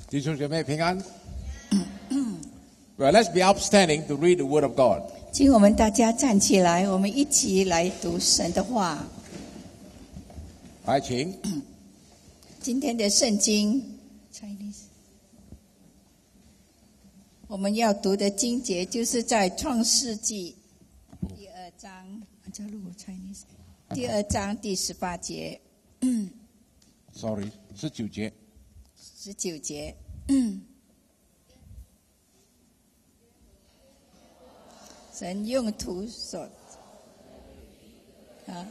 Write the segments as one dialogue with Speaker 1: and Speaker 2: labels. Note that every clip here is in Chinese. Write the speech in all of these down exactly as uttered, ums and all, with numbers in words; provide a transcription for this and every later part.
Speaker 1: 弟兄姐妹平安。Well, let's be upstanding to read the Word of God.
Speaker 2: 请我们大家站起来，我们一起来读神的话。
Speaker 1: 来，请。
Speaker 2: 今天的圣经 Chinese， 我们要读的经节就是在创世纪第二章，叫录 Chinese， 第二章第十八节。
Speaker 1: Sorry， 十九节。
Speaker 2: 十九节。神用土所啊，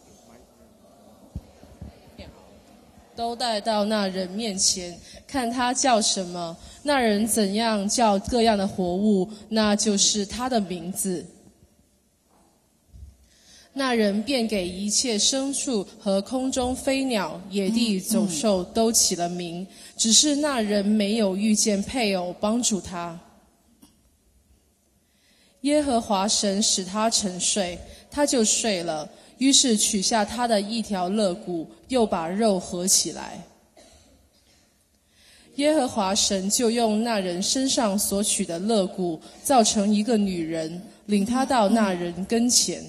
Speaker 3: 都带到那人面前，看他叫什么，那人怎样叫各样的活物，那就是他的名字。那人便给一切牲畜和空中飞鸟、野地走兽都起了名，只是那人没有遇见配偶帮助他。耶和华神使他沉睡，他就睡了，于是取下他的一条肋骨，又把肉合起来。耶和华神就用那人身上所取的肋骨造成一个女人，领他到那人跟前。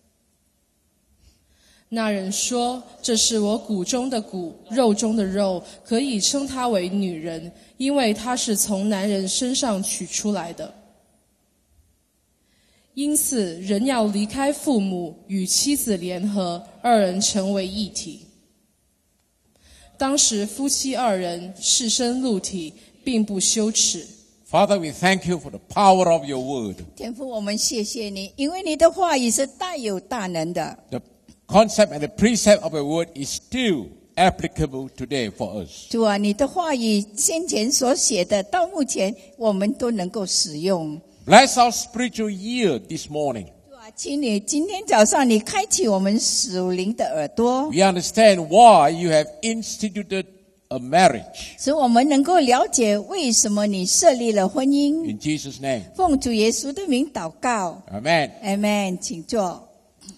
Speaker 3: 那人说：这是我骨中的骨，肉中的肉，可以称她为女人，因为她是从男人身上取出来的。因此人要离开父母，与妻子联合，二人成为一体。当时夫妻二人赤身露体，并不羞耻。
Speaker 1: Father, we thank you for the power of your word.
Speaker 2: 天父，我们谢谢你，因为你的话语是大有大能的。
Speaker 1: The concept and the precept of your word is still applicable today for us.
Speaker 2: 主啊，你的话语先前所写的，到目前我们都能够使用。
Speaker 1: Bless our spiritual ear this morning.
Speaker 2: 主啊，请你今天早上你开启我们属灵的耳朵，
Speaker 1: We understand why you have instituted a marriage.
Speaker 2: 使我们能够了解为什么你设立了婚姻。
Speaker 1: In Jesus' name.
Speaker 2: 奉主耶稣的名祷告
Speaker 1: Amen.
Speaker 2: ，Amen。请坐。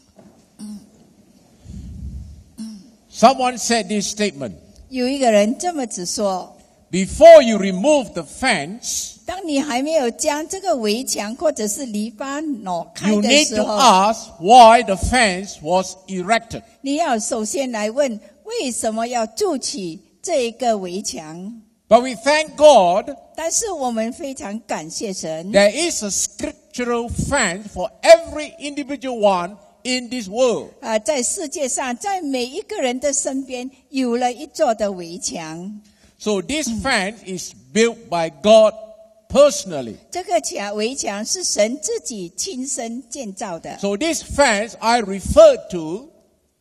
Speaker 1: Someone said this statement.
Speaker 2: 有一个人这么子说：
Speaker 1: Before you remove the fence,
Speaker 2: 当你还没有将这个围墙或者是篱笆挪开
Speaker 1: you
Speaker 2: 的
Speaker 1: need
Speaker 2: 时
Speaker 1: to
Speaker 2: 候，
Speaker 1: ask why the fence was erected.
Speaker 2: 你要首先来问为什么要筑起这一个围墙。
Speaker 1: But we thank God
Speaker 2: 但是我们非常感谢神，
Speaker 1: there is a scriptural fence for every individual one in this world.
Speaker 2: 啊，在世界上，在每一个人的身边有了一座的围墙。
Speaker 1: So this fence is built by God personally.
Speaker 2: 这个墙围墙是神自己亲身建造的。
Speaker 1: So this fence I referred to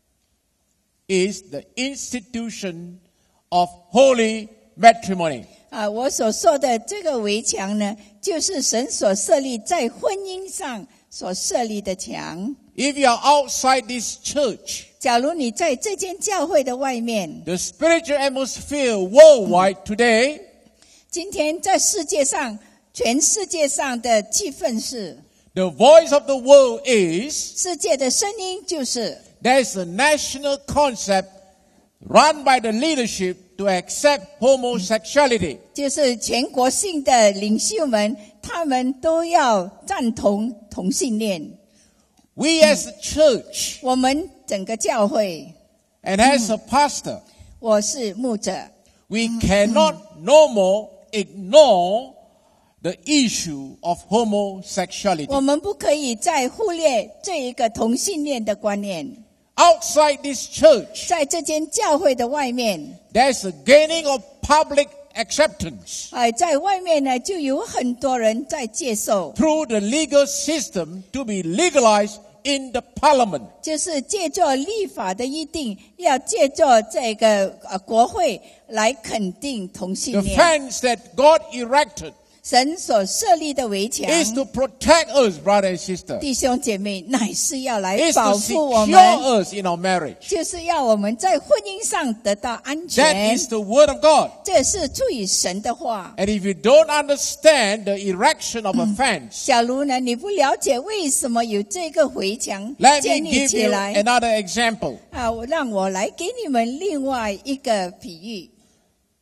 Speaker 1: is the institution of holy matrimony.
Speaker 2: 啊，我所说的这个围墙呢，就是神所设立在婚姻上所设立的墙。
Speaker 1: If you are outside this church,
Speaker 2: 假如你在这间教会的外面，
Speaker 1: the spiritual atmosphere worldwide today
Speaker 2: 今天在世界上，全世界上的气氛是，
Speaker 1: the voice of the world is
Speaker 2: 世界的声音就是，
Speaker 1: there's a national concept run by the leadership to accept homosexuality.
Speaker 2: 就是全国性的领袖们，他们都要赞同同性恋。
Speaker 1: We as a church
Speaker 2: 我们整个教会，
Speaker 1: and as a pastor,
Speaker 2: 我是牧者，
Speaker 1: we cannot no more ignore the issue of homosexuality.
Speaker 2: 我们不可以再忽略这一个同性恋的观念。
Speaker 1: Outside this church,
Speaker 2: 在这间教会的外面，
Speaker 1: there's a gaining of public acceptance
Speaker 2: 哎，在外面呢，就有很多人在接受，
Speaker 1: through the legal system to be legalized in the parliament.
Speaker 2: 就是借着立法的议定，要借着这个呃国会来肯定同性
Speaker 1: The
Speaker 2: 恋。
Speaker 1: fence that God erected
Speaker 2: 神所设立的围墙，
Speaker 1: is to protect us, brother and sister.
Speaker 2: 弟兄姐妹，乃是要来
Speaker 1: Is
Speaker 2: 保
Speaker 1: to
Speaker 2: 护我
Speaker 1: secure
Speaker 2: 们，
Speaker 1: us in our marriage.
Speaker 2: 就是要我们在婚姻上得到安
Speaker 1: That
Speaker 2: 全。
Speaker 1: is the word of God.
Speaker 2: 这是出于神的话。
Speaker 1: And if you don't understand the erection of a fence,
Speaker 2: 假如呢，你不了解为什么有这个围墙
Speaker 1: let
Speaker 2: 建
Speaker 1: me
Speaker 2: 立
Speaker 1: give
Speaker 2: 起
Speaker 1: you
Speaker 2: 来
Speaker 1: another example.
Speaker 2: 啊，我让我来给你们另外一个比喻。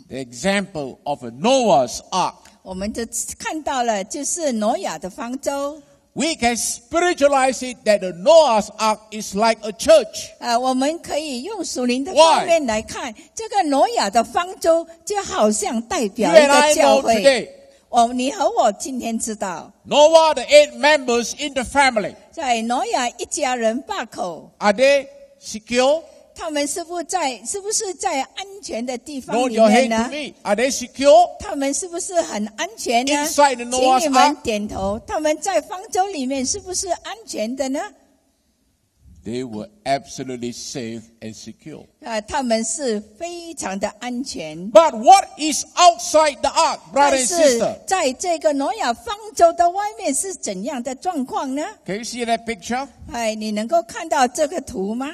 Speaker 1: the example of a Noah's Ark.
Speaker 2: 我们就看到了，就是挪亚的方舟。
Speaker 1: We can spiritualize it that the Noah's Ark is like a church.
Speaker 2: 啊，我们可以用属灵的方面来看，这个挪亚的方舟就好像代表
Speaker 1: You
Speaker 2: 一
Speaker 1: and I
Speaker 2: 个教
Speaker 1: know
Speaker 2: 会。
Speaker 1: today,
Speaker 2: 哦，你和我今天知道，
Speaker 1: Noah, the eight members in the family,
Speaker 2: 在挪亚一家人八口，
Speaker 1: are they secure?
Speaker 2: 他们是不是在是不是在安全的地方
Speaker 1: Nod
Speaker 2: 里
Speaker 1: your
Speaker 2: 面
Speaker 1: head to
Speaker 2: 呢？
Speaker 1: me. Are they secure?
Speaker 2: 他们是不是很安全呢？
Speaker 1: Inside the
Speaker 2: 请
Speaker 1: Noah's
Speaker 2: 你们
Speaker 1: Ark?
Speaker 2: 点头。他们在方舟里面是不是安全的呢？
Speaker 1: They were absolutely safe and secure.
Speaker 2: 啊，他们是非常的安全。
Speaker 1: But what is outside the ark, brother
Speaker 2: 但
Speaker 1: and
Speaker 2: 是
Speaker 1: sister?
Speaker 2: 在这个挪亚方舟的外面是怎样的状况呢？
Speaker 1: Can you see that picture?
Speaker 2: 哎，你能够看到这个图吗？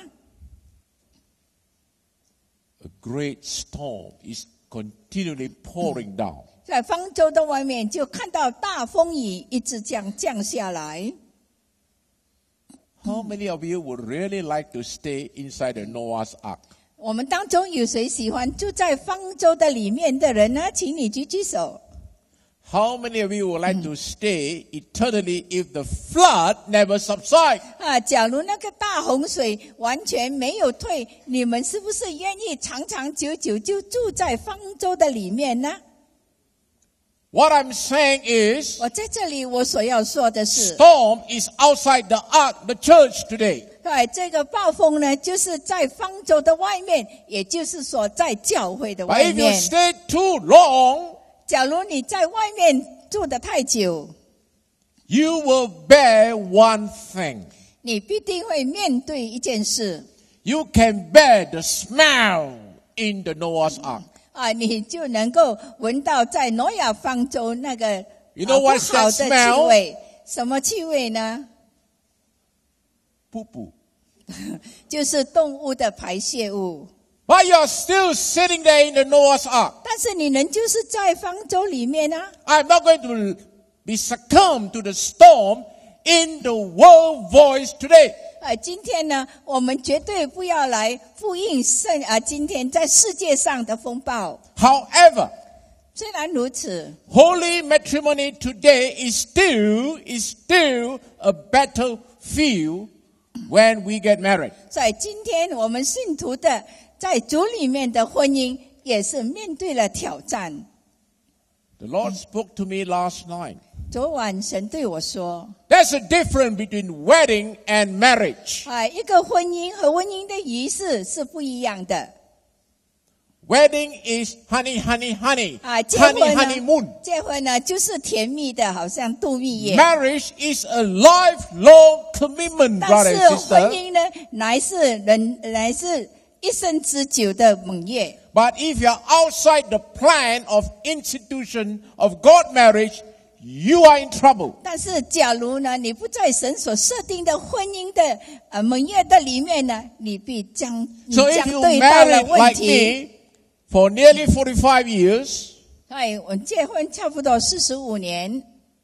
Speaker 1: A great storm is continually pouring down.
Speaker 2: 在方舟的外面就看到大风雨一直这样降下来。
Speaker 1: How many of you would really like to stay inside the Noah's ark?
Speaker 2: 我们当中有谁喜欢住在方舟的里面的人呢？请你举举手。
Speaker 1: How many of you would like to stay eternally if the flood never subsides?
Speaker 2: 啊，假如那个大洪水完全没有退，你们是不是愿意长长久久就住在方舟的里面呢？
Speaker 1: What I'm saying is,
Speaker 2: 我在这里我所要说的是，
Speaker 1: storm is outside the ark, the church today.
Speaker 2: 对，这个暴风呢，就是在方舟的外面，也就是说在教会的
Speaker 1: But
Speaker 2: 外
Speaker 1: if you
Speaker 2: 面。
Speaker 1: stay too long,
Speaker 2: 假如你在外面住得太久，
Speaker 1: you will bear one thing.
Speaker 2: 你必定会面对一件事
Speaker 1: You can bear the smell in the Noah's ark.
Speaker 2: 啊，你就能够闻到在挪亚方舟那个
Speaker 1: You know
Speaker 2: 啊
Speaker 1: what's
Speaker 2: 不好
Speaker 1: that
Speaker 2: 的
Speaker 1: smell?
Speaker 2: 气味。什么气味呢？
Speaker 1: Poo poo.
Speaker 2: 就是动物的排泄物。
Speaker 1: But you're still sitting there in the Noah's ark.
Speaker 2: 但是你人就是在方舟里面啊，
Speaker 1: I'm not going to be succumb to the storm in the world voice today.
Speaker 2: 呃，今天呢，我们绝对不要来复印圣啊，今天在世界上的风暴。
Speaker 1: However,
Speaker 2: 虽然如此，
Speaker 1: holy matrimony today is still, is still a battlefield when we get married.
Speaker 2: 在今天我们信徒的在主里面的婚姻，也是面对了挑战。
Speaker 1: The Lord spoke to me last night.
Speaker 2: 昨晚神对我说
Speaker 1: There's a difference between wedding and marriage.
Speaker 2: 啊，一个婚姻和婚姻的仪式是不一样的
Speaker 1: Wedding is honey, honey, honey.
Speaker 2: 啊。结
Speaker 1: Honey,
Speaker 2: 婚呢
Speaker 1: honeymoon.
Speaker 2: 结婚呢就是甜蜜的，好像度蜜月。
Speaker 1: Marriage is a lifelong commitment,
Speaker 2: 但
Speaker 1: brother
Speaker 2: 是
Speaker 1: and
Speaker 2: 婚
Speaker 1: sister.
Speaker 2: 姻呢，乃是人乃是一生之久的盟约。
Speaker 1: But if you're outside the plan of institution of God marriage, you are in trouble.
Speaker 2: 但是，假如呢，你不在神所设定的婚姻的呃盟约的里面呢，你必将你
Speaker 1: So
Speaker 2: 将
Speaker 1: if you
Speaker 2: 对到了
Speaker 1: married
Speaker 2: 问
Speaker 1: like
Speaker 2: 题。
Speaker 1: me for nearly forty-five years,
Speaker 2: 哎，我结婚差不多四十五年，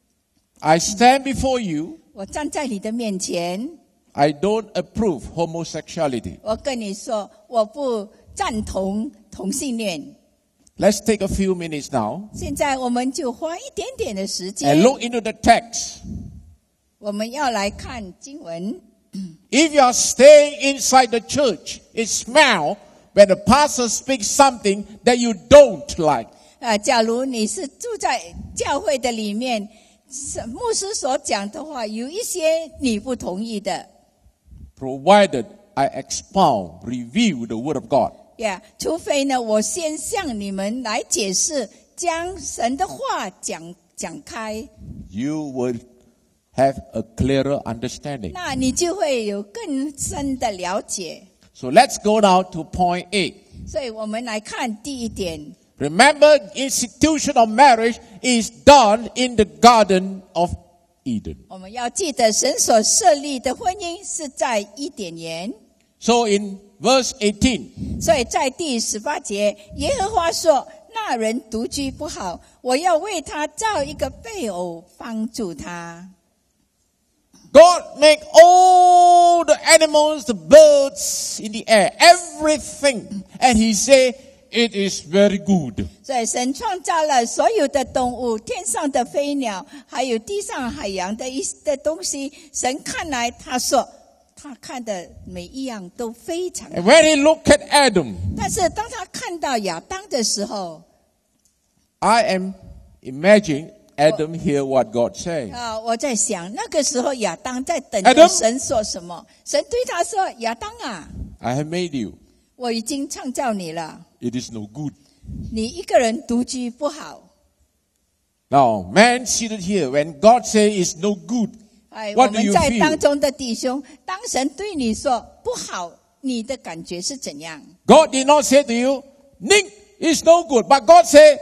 Speaker 1: I stand before you.
Speaker 2: 我站在你的面前，
Speaker 1: I don't approve homosexuality.
Speaker 2: 我跟你说，我不赞同同性恋。
Speaker 1: Let's take a few minutes now
Speaker 2: 现在我们就花一点点的时
Speaker 1: and
Speaker 2: 间，
Speaker 1: look into the text.
Speaker 2: 我们要来看经文。
Speaker 1: If you are staying inside the church, it smells when the pastor speaks something that you don't like.
Speaker 2: 啊，假如你是住在教会的里面，牧师所讲的话有一些你不同意的，
Speaker 1: Provided I expound, review the word of God.
Speaker 2: 呀、yeah, 除非呢，我先向你们来解释，将神的话讲讲开，
Speaker 1: You will have a clearer understanding.
Speaker 2: 那你就会有更深的了解。
Speaker 1: So let's go now to point eight.
Speaker 2: 所以我们来看第一点。
Speaker 1: Remember, institution of marriage is done in the Garden of Eden.
Speaker 2: 我们要记得，神所设立的婚姻是在伊甸园。
Speaker 1: So in verse eighteen,
Speaker 2: 所以在第十八节，耶和华说：“那人独居不好，我要为他造一个配偶，帮助他。”
Speaker 1: God made all the animals, the birds in the air, everything. And he said, it is very good.
Speaker 2: 所以神创造了所有的动物，天上的飞鸟，还有地上海洋的一的东西。神看来，他说他看的每一样都非常好。
Speaker 1: And when he looked at Adam,
Speaker 2: 但是当他看到亚当的时候，
Speaker 1: I am imagining Adam hear what God said.
Speaker 2: 啊，我在想那个时候亚当在等
Speaker 1: Adam
Speaker 2: 着神说什么。神对他说：“亚当啊，
Speaker 1: I have made you.
Speaker 2: 我已经创造你了，
Speaker 1: It is no good.
Speaker 2: 你一个人独居不好。”
Speaker 1: Now, man seated here, when God says it's no good,
Speaker 2: 哎，我
Speaker 1: what do
Speaker 2: 们
Speaker 1: you
Speaker 2: 在
Speaker 1: feel?
Speaker 2: 当中的弟兄，当神对你说不好，你的感觉是怎样？
Speaker 1: God did not say to you, Nick, it's no good. But God said,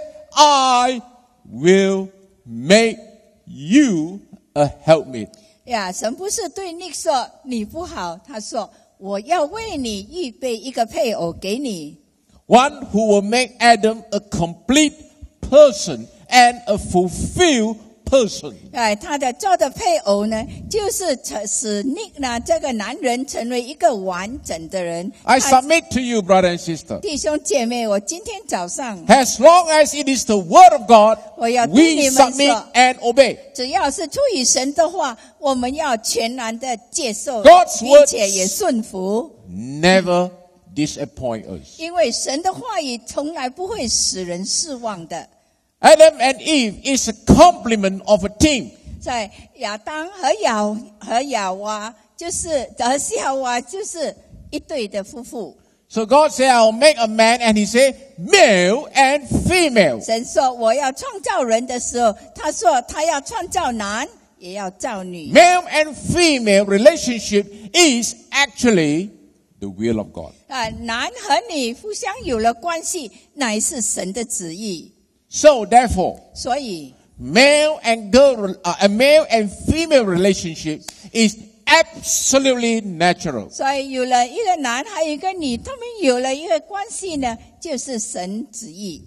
Speaker 1: I will make you a helpmate.
Speaker 2: 呀，神不是对你说你不好，他说我要为你预备一个配偶给你。
Speaker 1: One who will make Adam a complete person and a fulfilled person.
Speaker 2: 哎，他的做的配偶呢，就是使 Nick 呢这个男人成为一个完整的人。
Speaker 1: I
Speaker 2: 啊
Speaker 1: submit to you, brother and sister.
Speaker 2: 弟兄姐妹，我今天早上
Speaker 1: As long as it is the word of God,
Speaker 2: 我要对
Speaker 1: we
Speaker 2: 你们
Speaker 1: submit
Speaker 2: 说，
Speaker 1: and obey.
Speaker 2: 只要是出于神的话，我们要全然的接受，
Speaker 1: God's
Speaker 2: 并
Speaker 1: words
Speaker 2: 且也顺服。
Speaker 1: Never disappoint us.
Speaker 2: 因为神的话语从来不会使人失望的。
Speaker 1: Adam and Eve is a complement of a team.
Speaker 2: 在亚当和亚和亚娃，就是和夏娃，就是一对的夫妇。
Speaker 1: So God said, I'll make a man, and he said, male and female.
Speaker 2: 神说我要创造人的时候，他说他要创造男，也要造女。
Speaker 1: Male and female relationship is actually the will of God.
Speaker 2: 啊，男和女互相有了关系，乃是神的旨意。
Speaker 1: So therefore,
Speaker 2: 所以
Speaker 1: male and girl, uh, a male and female relationship is absolutely natural.
Speaker 2: 所以有了一个男，还有一个女，他们有了一个关系呢，就是神旨意。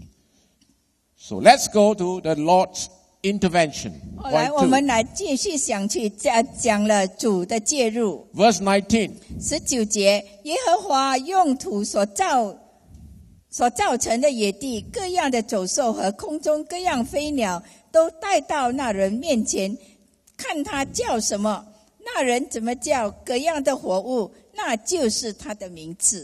Speaker 1: So let's go to the Lord's intervention.
Speaker 2: 后来
Speaker 1: Point
Speaker 2: 我们
Speaker 1: two.
Speaker 2: 来继续想去讲讲了主的介入。
Speaker 1: Verse nineteen.
Speaker 2: 十九节，耶和华用土所造所造成的野地，各样的走兽和空中各样飞鸟，都带到那人面前，看他叫什么，那人怎么叫，各样的活物，那就是他的名字。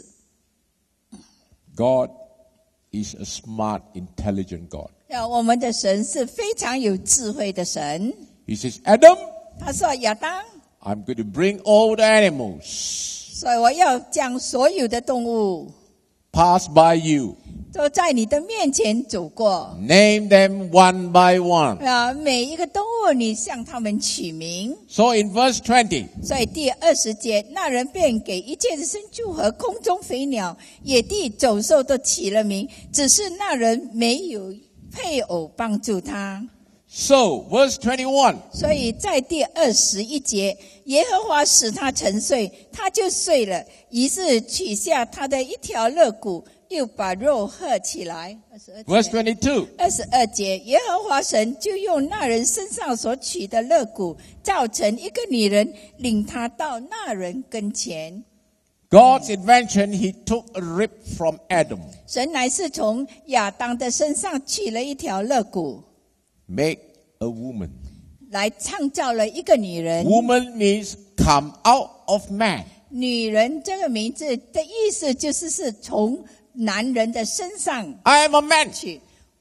Speaker 1: God is a smart, intelligent God.
Speaker 2: 啊，我们的神是非常有智慧的神。
Speaker 1: He says, Adam,
Speaker 2: 他说：“亚当，
Speaker 1: I'm going to bring all the animals,
Speaker 2: 所以我要将所有的动物
Speaker 1: pass by you.
Speaker 2: 都在你的面前走过。
Speaker 1: Name them one by one.
Speaker 2: 啊，每一个动物你向他们取名。
Speaker 1: So in verse twenty,
Speaker 2: 所以第二十节，那人便给一切的牲畜和空中飞鸟、野地走兽都起了名，只是那人没有配偶帮助他。
Speaker 1: so verse twenty-one,
Speaker 2: 所以在第二十一节，耶和华使他沉睡，他就睡了，于是取下他的一条肋骨，又把肉合起来。
Speaker 1: verse twenty-two,
Speaker 2: 二十二节，耶和华神就用那人身上所取的肋骨，造成一个女人，领他到那人跟前。
Speaker 1: God's invention, he took a rib from Adam,
Speaker 2: 神乃是从亚当的身上取了一条肋骨，
Speaker 1: make a woman.
Speaker 2: 来创造了一个女人。
Speaker 1: Woman means come out of man.
Speaker 2: 女人这个名字的意思就是是从男人的身上
Speaker 1: I am a man.
Speaker 2: 取。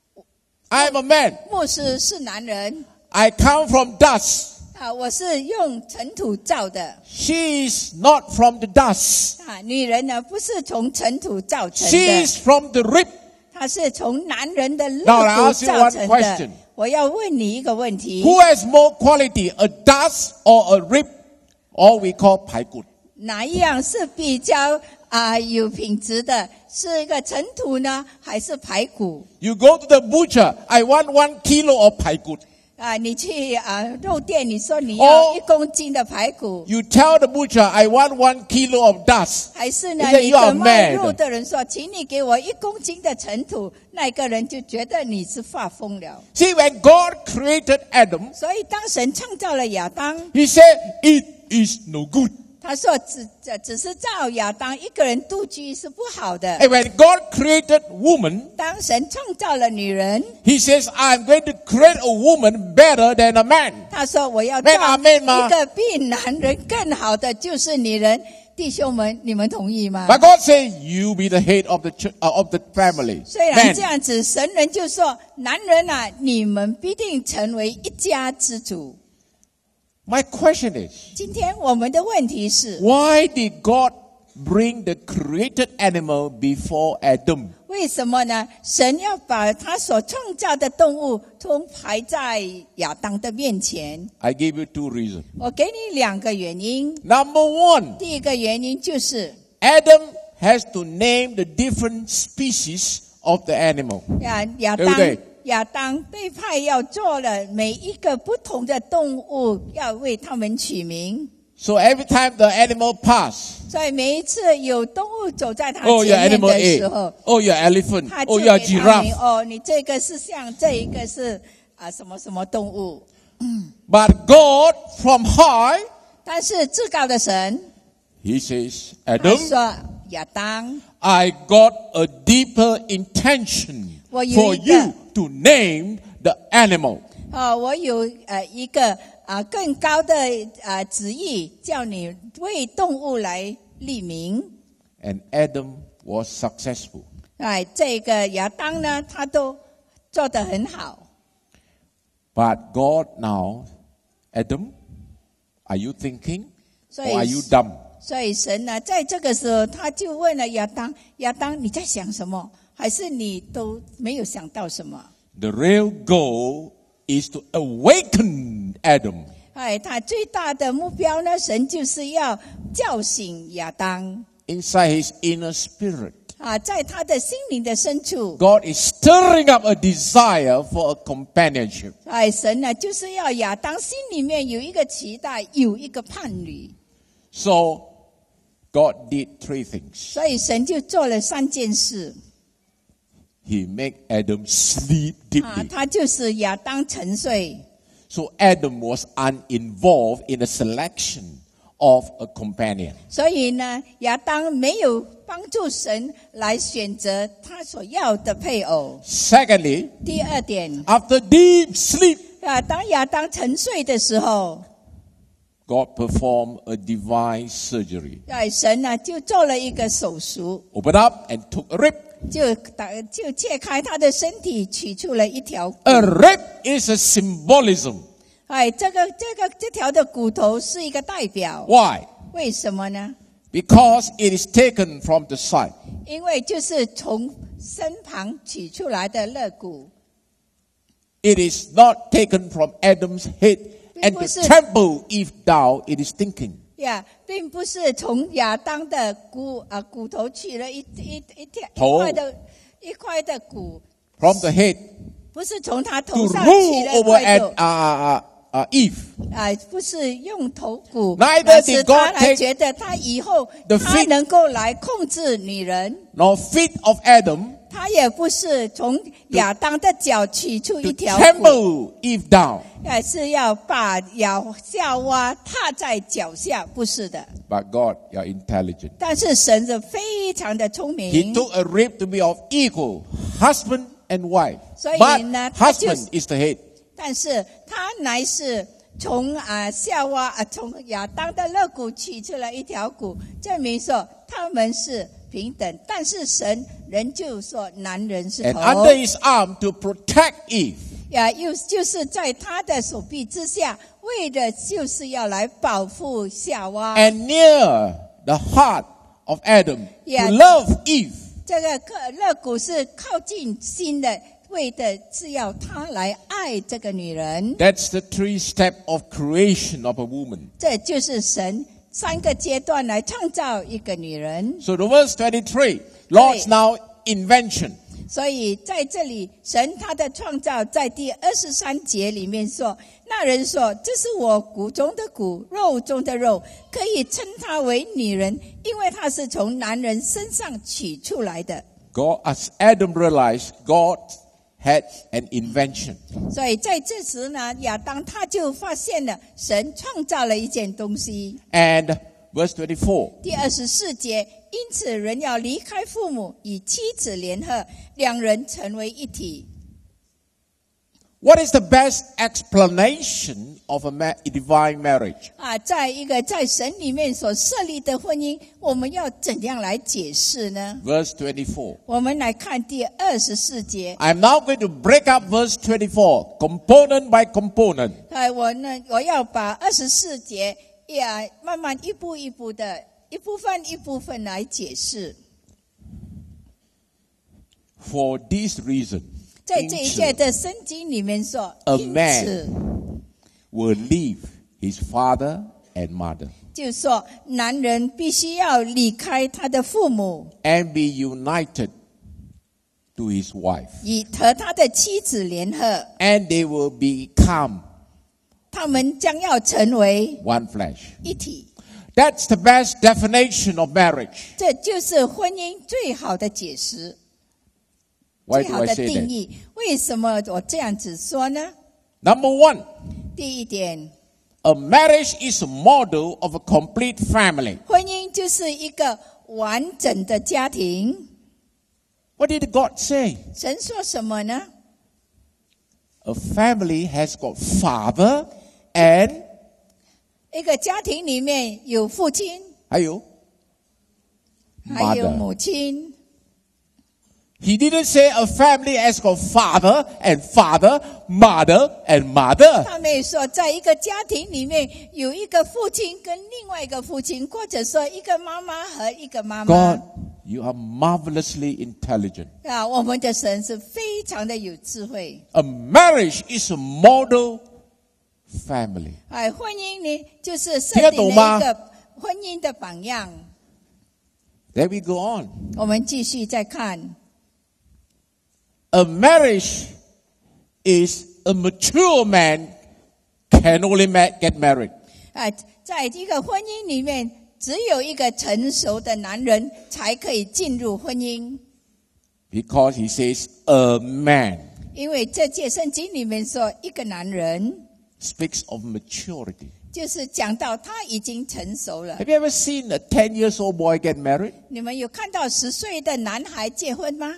Speaker 1: I am a man.
Speaker 2: 牧师是男人
Speaker 1: I come from dust.
Speaker 2: 啊，我是用尘土造的
Speaker 1: She is not from the dust.
Speaker 2: 啊。女人呢不是从尘土造成
Speaker 1: She
Speaker 2: 的，
Speaker 1: is from the rib.
Speaker 2: 她是从男人的肋
Speaker 1: Now I
Speaker 2: 骨
Speaker 1: ask you
Speaker 2: 造
Speaker 1: one
Speaker 2: 成
Speaker 1: question.
Speaker 2: 的。我要问你一个问题：
Speaker 1: Who has more quality, a dust or a rib, or we call 排骨?
Speaker 2: 哪一样是比较啊有品质的？是一个尘土呢，还是排骨？
Speaker 1: You go to the butcher, I want one kilo of 排骨.
Speaker 2: 啊，你去啊肉店，你说你
Speaker 1: 哦
Speaker 2: 要一公斤的排骨，
Speaker 1: You tell the butcher, I want one kilo of dust.
Speaker 2: 还是呢
Speaker 1: He said,
Speaker 2: 你
Speaker 1: "You are
Speaker 2: 跟卖
Speaker 1: mad."
Speaker 2: 肉的人说，请你给我一公斤的尘土，那个人就觉得你是发疯了。
Speaker 1: See, when God created Adam,
Speaker 2: 所以当神创造了亚当，
Speaker 1: he said, it is no good.
Speaker 2: 他说只只只是造亚当一个人独居是不好的。
Speaker 1: And when God created woman,
Speaker 2: 当神创造了女人，
Speaker 1: He says, I'm going to create a woman better than a man.
Speaker 2: 他说我要
Speaker 1: Man
Speaker 2: 造
Speaker 1: amen 吗？
Speaker 2: 一个比男人更好的就是女人。弟兄们，你们同意吗？
Speaker 1: But God says, you be the head of the ch- uh, of the family.
Speaker 2: 虽然
Speaker 1: Man.
Speaker 2: 这样子，神人就说：“男人啊，你们必定成为一家之主。”
Speaker 1: My question is,
Speaker 2: 今天我们的问题是：
Speaker 1: why did God bring the created animal before Adam?
Speaker 2: 为什么呢？神要把他所创造的动物都排在亚当的面前。
Speaker 1: I give you two reasons.
Speaker 2: 我给你两个原因。
Speaker 1: Number one,
Speaker 2: 第一个原因就是
Speaker 1: Adam has to name the different species of the animal.
Speaker 2: 亚亚当
Speaker 1: 对不对
Speaker 2: 亚当被派要做了每一个不同的动物，要为他们取名。
Speaker 1: So every time the animal pass,
Speaker 2: 所以每一次有动物走在他
Speaker 1: oh, you're
Speaker 2: 前面
Speaker 1: animal
Speaker 2: 的时候，
Speaker 1: A. Oh, you're elephant.
Speaker 2: 他
Speaker 1: Oh,
Speaker 2: 就
Speaker 1: you're
Speaker 2: 给他名
Speaker 1: giraffe.
Speaker 2: 哦，你这个是像，这一个是啊什么什么动物。
Speaker 1: But God from high,
Speaker 2: 但是至高的神
Speaker 1: He says,
Speaker 2: 他
Speaker 1: Adam,
Speaker 2: 说亚当，
Speaker 1: I got a deeper intention
Speaker 2: 我有
Speaker 1: for
Speaker 2: 一个
Speaker 1: you to name the animal.
Speaker 2: 哦，我有呃一个啊更高的啊旨意，叫你为动物来立名。
Speaker 1: And Adam was successful.
Speaker 2: 哎，这个亚当呢，他都做得很好。
Speaker 1: But God now, Adam, are you thinking
Speaker 2: 所
Speaker 1: or are you
Speaker 2: 以，
Speaker 1: dumb?
Speaker 2: 所以神呢，在这个时候，他就问了亚当：亚当，你在想什么？还是你都没有想到什么？
Speaker 1: The real goal is to awaken Adam.
Speaker 2: 哎，他最大的目标呢，神就是要叫醒亚当
Speaker 1: Inside his inner spirit,
Speaker 2: 啊，在他的心灵的深处，
Speaker 1: God is stirring up a desire for a companionship.
Speaker 2: 哎，神呢就是要亚当心里面有一个期待，有一个伴侣，
Speaker 1: So God did three things.
Speaker 2: 所以神就做了三件事
Speaker 1: He made Adam sleep
Speaker 2: 啊，
Speaker 1: deeply.
Speaker 2: 他就使亚当沉睡。
Speaker 1: So Adam was uninvolved in the selection of a companion.
Speaker 2: 所以呢，亚当没有帮助神来选择他所要的配偶。
Speaker 1: Secondly,
Speaker 2: 第二点
Speaker 1: after deep sleep,
Speaker 2: 啊，当亚当沉睡的时候，
Speaker 1: God performed a divine surgery.
Speaker 2: 哎，神呢就做了一个手术，
Speaker 1: Opened up and took a rib.
Speaker 2: 就打就切开他的身体，取出了一条骨。
Speaker 1: A rib is a symbolism.
Speaker 2: 哎，这个这个这条的骨头是一个代表，
Speaker 1: Why?
Speaker 2: 为什么呢？
Speaker 1: Because it is taken from the side.
Speaker 2: 因为就是从身旁取出来的肋骨。
Speaker 1: It is not taken from Adam's head and to
Speaker 2: 并不是。
Speaker 1: trample Eve down. It is thinking.
Speaker 2: 呀，并不是从亚当的骨啊骨头取了一一一条一
Speaker 1: 头
Speaker 2: 块的一块的骨，
Speaker 1: From the head
Speaker 2: 不是从他
Speaker 1: to
Speaker 2: 头上取
Speaker 1: rule
Speaker 2: 了
Speaker 1: over
Speaker 2: 块
Speaker 1: Ad,
Speaker 2: 头
Speaker 1: uh, uh, uh, Eve.
Speaker 2: 啊，不是用头骨，
Speaker 1: Neither
Speaker 2: 而是
Speaker 1: did God
Speaker 2: 他来
Speaker 1: take
Speaker 2: 觉得他以后
Speaker 1: the
Speaker 2: 他
Speaker 1: feet-
Speaker 2: 能够来控制女人，
Speaker 1: Nor feet of Adam
Speaker 2: 他也不是从亚当的脚取出
Speaker 1: to
Speaker 2: 一条骨，
Speaker 1: trample Eve down.
Speaker 2: 而是要把亚夏娃踏在脚下，不是的。
Speaker 1: But God, you're intelligent.
Speaker 2: 但是神是非常的聪
Speaker 1: He
Speaker 2: 明，
Speaker 1: took a rib to be of equal husband and wife.
Speaker 2: 所以
Speaker 1: But
Speaker 2: 呢，他就
Speaker 1: husband is the head.
Speaker 2: 但是他乃是从啊夏娃啊从亚当的肋骨取出了一条骨，证明说他们是平等。但是神仍旧说男人是
Speaker 1: And
Speaker 2: 头，
Speaker 1: under his arm to protect Eve.
Speaker 2: 呀，又就是在他的手臂之下，为的就是要来保护夏娃。
Speaker 1: And near the heart of Adam
Speaker 2: Yeah.
Speaker 1: to love Eve.
Speaker 2: 这个肋骨是靠近心的，为的是要他来爱这个女人。
Speaker 1: That's the three step of creation of a woman.
Speaker 2: 这就是神三个阶段来创造一个女人。
Speaker 1: So the verse twenty-three, Lord's now invention.
Speaker 2: 所以在这里，神他的创造在第二十三节里面说，那人说：“这是我骨中的骨，肉中的肉，可以称她为女人，因为她是从男人身上取出来的。
Speaker 1: God, as Adam realized, God had an invention. ”
Speaker 2: 所以在这时呢，亚当他就发现了神创造了一件东西。
Speaker 1: And Verse twenty-four.
Speaker 2: 第二十四节，因此人要离开父母，与妻子联合，两人成为一体。
Speaker 1: What is the best explanation of a ma- divine marriage?
Speaker 2: 啊，在一个在神里面所设立的婚姻，我们要怎样来解释呢？
Speaker 1: Verse twenty-four.
Speaker 2: 我们来看第二十四节。
Speaker 1: I'm now going to break up verse twenty-four, component by component.
Speaker 2: 哎，我呢，我要把二十四节呀，慢慢一步一步的，一部分一部分来解释。
Speaker 1: For this reason,
Speaker 2: 在这一切的圣经里面说，
Speaker 1: A
Speaker 2: 因
Speaker 1: man
Speaker 2: 此
Speaker 1: will leave his father and mother
Speaker 2: 就说男人必须要离开他的父母，
Speaker 1: and be united to his wife,
Speaker 2: 与和他的妻子联合，
Speaker 1: and they will become
Speaker 2: 他们将要成为
Speaker 1: one flesh.
Speaker 2: 一体。
Speaker 1: That's the best definition of marriage.
Speaker 2: 这就是婚姻最好的解释，
Speaker 1: Why
Speaker 2: 最
Speaker 1: do
Speaker 2: 好
Speaker 1: I
Speaker 2: 的
Speaker 1: say
Speaker 2: 定
Speaker 1: that?
Speaker 2: 义。为什么我这样子说呢？
Speaker 1: Number one,
Speaker 2: 第一点，
Speaker 1: a marriage is a model of a complete family.
Speaker 2: 婚姻就是一个完整的家庭。
Speaker 1: What did God say?
Speaker 2: 神说什么呢？
Speaker 1: A family has got father and
Speaker 2: 一个家庭里面有父亲，
Speaker 1: 还有
Speaker 2: 还有
Speaker 1: mother.
Speaker 2: 母亲。
Speaker 1: He didn't say a family has got father and father, mother and mother.
Speaker 2: 他没有说，在一个家庭里面有一个父亲跟另外一个父亲，或者说一个妈妈和一个妈妈。
Speaker 1: God, you are marvelously intelligent.
Speaker 2: 啊，我们的神是非常的有智慧。
Speaker 1: A marriage is a model family.
Speaker 2: 哎，婚姻呢，就是设
Speaker 1: 听得
Speaker 2: 定了
Speaker 1: 懂吗？
Speaker 2: 一个婚姻的榜样。
Speaker 1: Then we go on.
Speaker 2: 我们继续再看，
Speaker 1: A marriage is a mature man can only ma- get married.
Speaker 2: 啊，在一个婚姻里面，只有一个成熟的男人才可以进入婚姻，
Speaker 1: Because he says a man
Speaker 2: 因为这届圣经里面说，一个男人
Speaker 1: speaks of maturity.
Speaker 2: 就是讲到他已经成熟了。
Speaker 1: Have you ever seen a ten years old boy get married?
Speaker 2: 你们有看到十岁的男孩结婚吗？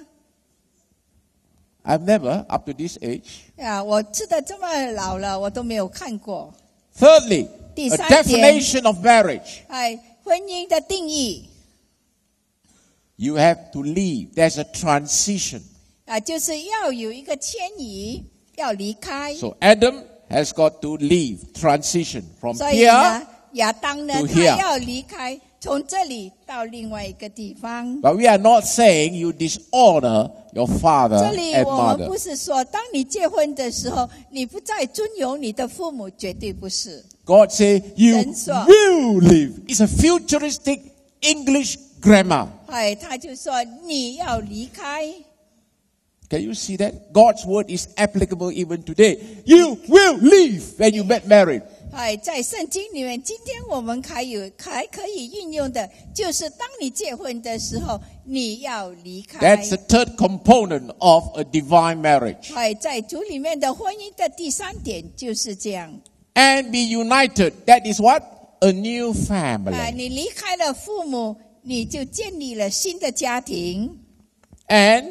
Speaker 1: I've never, up to this age.
Speaker 2: 啊，我吃的这么老了，我都没有看过。
Speaker 1: Thirdly,
Speaker 2: 第
Speaker 1: a
Speaker 2: 三点。
Speaker 1: definition of marriage.
Speaker 2: 哎，婚姻的定义
Speaker 1: You have to leave. There's a transition.
Speaker 2: 啊，就是要有一个迁移，要离开。
Speaker 1: So Adam has got to leave, transition from
Speaker 2: 所以
Speaker 1: here.
Speaker 2: 呢，亚当呢，
Speaker 1: to
Speaker 2: 他
Speaker 1: here
Speaker 2: 要离开，从这里到另外一个地方。
Speaker 1: But we are not saying you dishonor your father
Speaker 2: 这里
Speaker 1: and
Speaker 2: 我们
Speaker 1: mother.
Speaker 2: 不是说，当你结婚的时候，你不再尊荣你的父母，绝对不是。
Speaker 1: God say you
Speaker 2: 神说。
Speaker 1: will live. It's a futuristic English grammar.
Speaker 2: 哎，他就说你要离开。
Speaker 1: Can you see that? God's word is applicable even today. You will leave when you get married.
Speaker 2: 哎，在圣经里面，今天我们还有还可以运用的，就是当你结婚的时候，你要离开。
Speaker 1: That's the third component of a divine marriage.
Speaker 2: 哎，在主里面的婚姻的第三点就是这样。
Speaker 1: And be united. That is what? A new
Speaker 2: 哎，
Speaker 1: family.
Speaker 2: 你离开了父母，你就建立了新的家庭。
Speaker 1: And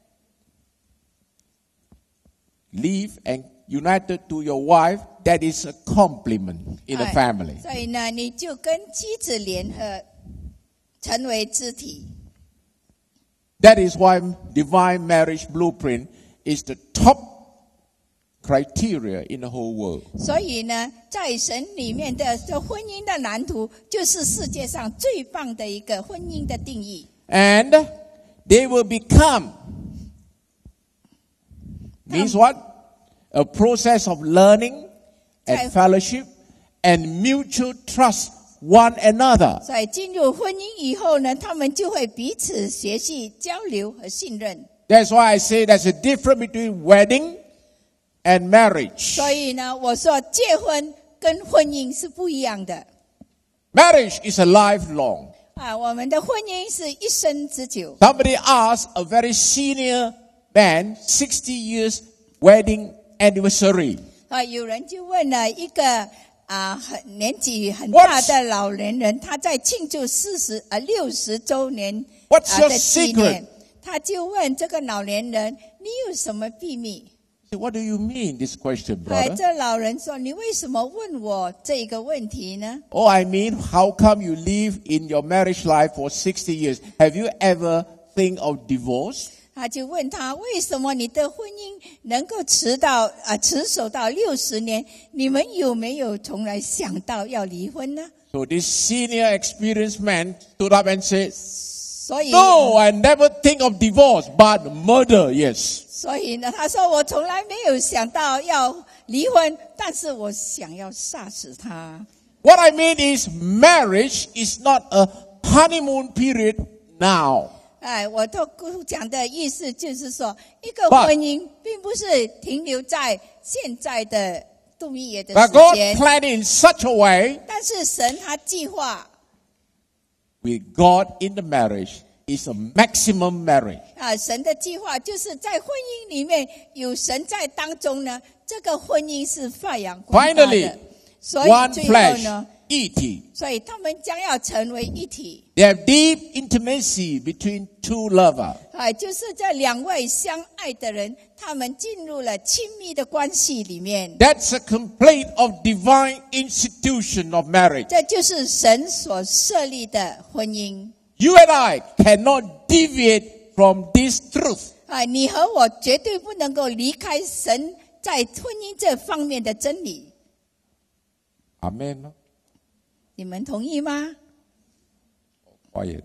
Speaker 1: leave and united to your wife. That is a compliment in a
Speaker 2: 哎
Speaker 1: family.
Speaker 2: 所以呢，你就跟妻子联合，成为肢体。
Speaker 1: That is why divine marriage blueprint is the top criteria in the whole world.
Speaker 2: 所以呢，在神里面的这婚姻的蓝图，就是世界上最棒的一个婚姻的定义。
Speaker 1: And they will become, means what? A process of learning and fellowship and mutual trust one another.
Speaker 2: 所以进入婚姻以后呢，他们就会彼此学习、交流和信任。
Speaker 1: That's why I say there's a difference between wedding and marriage.
Speaker 2: 所以呢，我说结婚跟婚姻是不一样的
Speaker 1: Marriage is a lifelong.
Speaker 2: 啊，我们的婚姻是一生之久。
Speaker 1: Somebody asked a very senior man, sixty years wedding anniversary.
Speaker 2: 啊，有人就问了一个啊，很年纪很大的老年人，他在庆祝四十呃六十周年
Speaker 1: What's
Speaker 2: 啊
Speaker 1: your
Speaker 2: 的纪
Speaker 1: secret?
Speaker 2: 念，他就问这个老年人：“你有什么秘密？”
Speaker 1: What do you mean, this question,
Speaker 2: 哎，
Speaker 1: brother?
Speaker 2: 这老人说：“你为什么问我这个问题呢？”
Speaker 1: Oh, I mean, how come you live in your marriage life for sixty years? Have you ever think of divorce?
Speaker 2: 他就问他：“为什么你的婚姻能够持到啊持守到六十年？你们有没有从来想到要离婚呢？”
Speaker 1: So this senior experienced man stood up and said,
Speaker 2: 所以
Speaker 1: No, I never think of divorce, but murder, yes.
Speaker 2: 所以呢，他说我从来没有想到要离婚，但是我想要杀死他。
Speaker 1: What I mean is marriage is not a honeymoon period now.
Speaker 2: 哎，我都讲的意思就是说，一个
Speaker 1: But-
Speaker 2: 婚姻并不是停留在现在的度蜜月的
Speaker 1: But
Speaker 2: 时
Speaker 1: God
Speaker 2: 间，
Speaker 1: planned it in such a way
Speaker 2: 但是神他计划
Speaker 1: with God in the marriage is a maximum marriage.
Speaker 2: 啊，神的计划就是在婚姻里面有神在当中呢，这个婚姻是发扬光大
Speaker 1: Finally,
Speaker 2: 的。所以
Speaker 1: one
Speaker 2: 最后
Speaker 1: flesh,
Speaker 2: 呢，
Speaker 1: 一体.
Speaker 2: 所以他们将要成为一体。
Speaker 1: They have deep intimacy between two lovers.
Speaker 2: 啊，就是这两位相爱的人，他们进入了亲密的关系里面。
Speaker 1: That's a complete of divine institution of marriage.
Speaker 2: 这就是神所设立的婚姻。
Speaker 1: You and I cannot deviate from this truth.
Speaker 2: 啊，你和我绝对不能够离开神在婚姻这方面的真理。
Speaker 1: Amen.
Speaker 2: 你们同意吗？
Speaker 1: Quiet.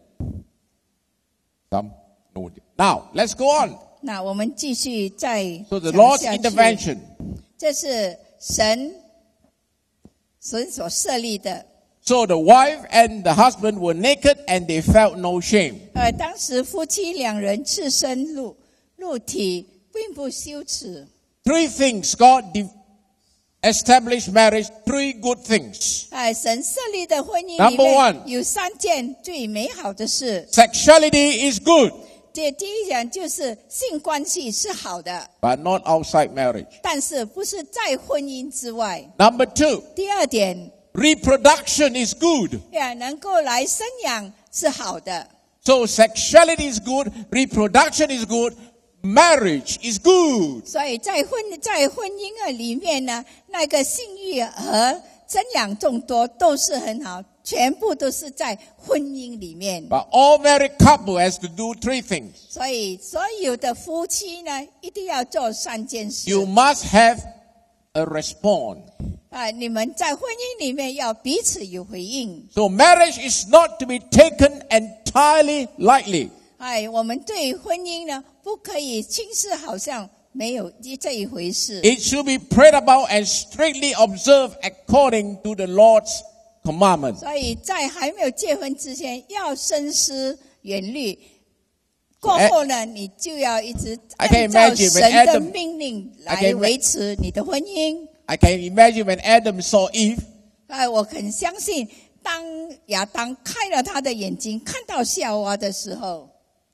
Speaker 1: Some no. Now let's go on.
Speaker 2: 那我们继续再
Speaker 1: So the
Speaker 2: 讲
Speaker 1: Lord's
Speaker 2: 下去。
Speaker 1: intervention.
Speaker 2: 这是神神所设立的。
Speaker 1: So the wife and the husband were naked and they felt no shame.
Speaker 2: 呃，当时夫妻两人赤身露露体，并不羞耻。
Speaker 1: Three things God de- established marriage. Three good things.
Speaker 2: 哎，神设立的婚姻里
Speaker 1: Number
Speaker 2: 面
Speaker 1: one
Speaker 2: 有三件最美好的事。
Speaker 1: Sexuality is good,
Speaker 2: 这第一点就是性关系是好的，
Speaker 1: but not outside marriage.
Speaker 2: 但是不是在婚姻之外。
Speaker 1: Number two,
Speaker 2: 第二点，
Speaker 1: reproduction is good.
Speaker 2: 呀，能够来生养是好的。
Speaker 1: So sexuality is good, reproduction is good, marriage is good.
Speaker 2: 所以在婚在婚姻的里面呢，那个性欲和生养众多都是很好，全部都是在婚姻里面。
Speaker 1: But all married couple has to do three things.
Speaker 2: 所以所有的夫妻呢，一定要做三件事。
Speaker 1: You must have a response.
Speaker 2: 啊，你们在婚姻里面要彼此有回应。
Speaker 1: So marriage is not to be taken entirely lightly.
Speaker 2: 哎，我们对婚姻呢，不可以轻视，好像没有这一回事。
Speaker 1: It should be prayed about and strictly observed according to the Lord's commandment.
Speaker 2: 所以在还没有结婚之前，要深思远虑。过后呢，你就要一直
Speaker 1: I can
Speaker 2: 按照
Speaker 1: imagine when
Speaker 2: 神的
Speaker 1: Adam-
Speaker 2: 命令
Speaker 1: I
Speaker 2: 来
Speaker 1: can-
Speaker 2: 维持你的婚姻。
Speaker 1: I can imagine when Adam saw Eve,
Speaker 2: 哎，我很相信，当亚当开了他的眼睛，看到夏娃的时候，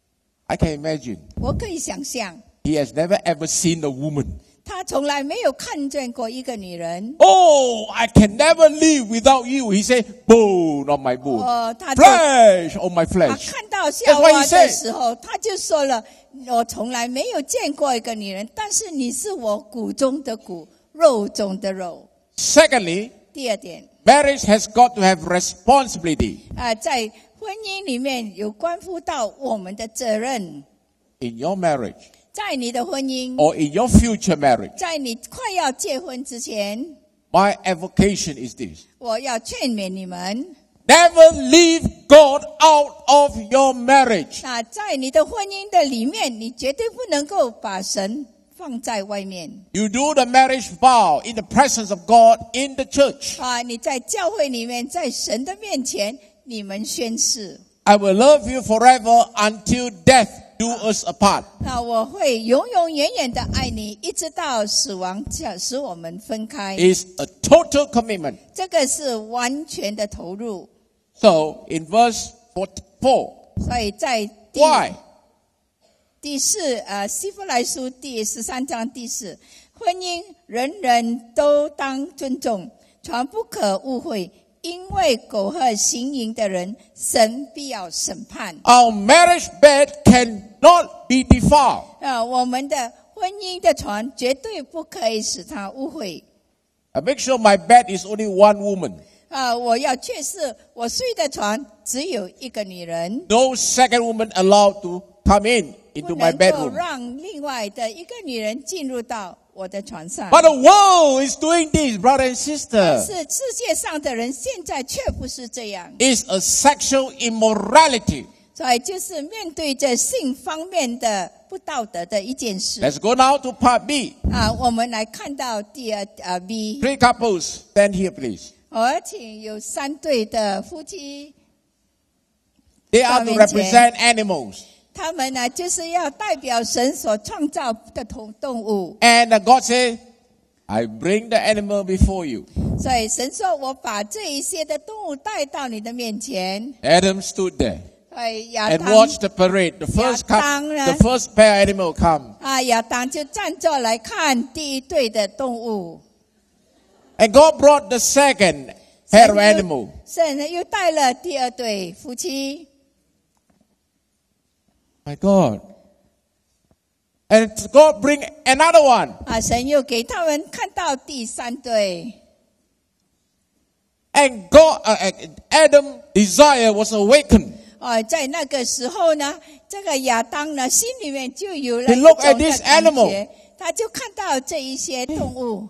Speaker 1: I can imagine
Speaker 2: 我可以想象，
Speaker 1: he has never ever seen a woman.
Speaker 2: 他从来没有看见过一个女人。
Speaker 1: Oh, I can never live without you. He said, bone on my bone,
Speaker 2: 哦，他就
Speaker 1: flesh on my
Speaker 2: 他
Speaker 1: flesh.
Speaker 2: 看到夏
Speaker 1: That's what
Speaker 2: 娃
Speaker 1: he said.
Speaker 2: 的时候，他就说了：“我从来没有见过一个女人，但是你是我骨中的骨，肉中的肉。”
Speaker 1: Secondly,
Speaker 2: 第二点，
Speaker 1: marriage has got to have responsibility
Speaker 2: 啊、在婚姻里面有关乎到我们的责任，
Speaker 1: in your marriage
Speaker 2: 在你的婚姻，
Speaker 1: or in your future marriage.
Speaker 2: 在你快要结婚之前，
Speaker 1: My avocation is this.
Speaker 2: 我要劝勉你们，
Speaker 1: Never leave God out of your marriage.
Speaker 2: 那在你的婚姻的里面，你绝对不能够把神放在外面。
Speaker 1: You do the marriage vow in the presence of God in the church.
Speaker 2: 啊，你在教会里面，在神的面前，你们宣誓。
Speaker 1: I will love you forever until death do us apart.
Speaker 2: 那我会永永远远的爱你，一直到死亡将使我们分开。
Speaker 1: It's a total commitment.
Speaker 2: 这个是完全的投入。
Speaker 1: So in verse four,
Speaker 2: 所以在第
Speaker 1: why?
Speaker 2: 第四呃希伯来书第十三章第四，婚姻人人都当尊重， 船不可误会，因为苟合行淫的人，神必要审判。
Speaker 1: Our marriage bed cannot be defiled.
Speaker 2: 啊，我们的婚姻的船绝对不可以使它误会。
Speaker 1: I make sure my bed is only one woman.
Speaker 2: 啊，我要确视我睡的床只有一个女人，
Speaker 1: No second woman allowed to come in
Speaker 2: 不
Speaker 1: into my
Speaker 2: 能够
Speaker 1: bedroom.
Speaker 2: 让另外的一个女人进入到我的床上。
Speaker 1: But the world is doing this, brother and
Speaker 2: 但
Speaker 1: sister.
Speaker 2: 是世界上的人现在却不是这样，
Speaker 1: It's a sexual immorality.
Speaker 2: 所以就是面对着性方面的不道德的一件事。
Speaker 1: Let's go now to part B.
Speaker 2: 啊，我们来看到第二啊 B，
Speaker 1: Three couples, stand here please.
Speaker 2: 我请有三对的夫妻，
Speaker 1: They are to represent animals.
Speaker 2: 他们呢就是要代表神所创造的动动物。
Speaker 1: And God said, I bring the animal before you.
Speaker 2: 所以神说，我把这一些的动物带到你的面前。
Speaker 1: Adam stood there
Speaker 2: 所以亚
Speaker 1: and
Speaker 2: 当
Speaker 1: watched the parade. The first, cou-
Speaker 2: 亚当呢？
Speaker 1: the first pair animal come.
Speaker 2: 啊，亚当就站着来看第一对的动物。
Speaker 1: And God brought the second pair of animal.
Speaker 2: 神呢又带了第二对夫妻。
Speaker 1: My God. And God bring another one.
Speaker 2: 啊，神又给他们看到第三对。
Speaker 1: And God, uh, uh, Adam's desire was awakened.
Speaker 2: 哦，在那个时候呢，这个亚当呢心里面就有了
Speaker 1: He
Speaker 2: 一
Speaker 1: looked
Speaker 2: 种
Speaker 1: at
Speaker 2: 的
Speaker 1: this
Speaker 2: 感
Speaker 1: animal.
Speaker 2: 觉，他就看到这一些动物。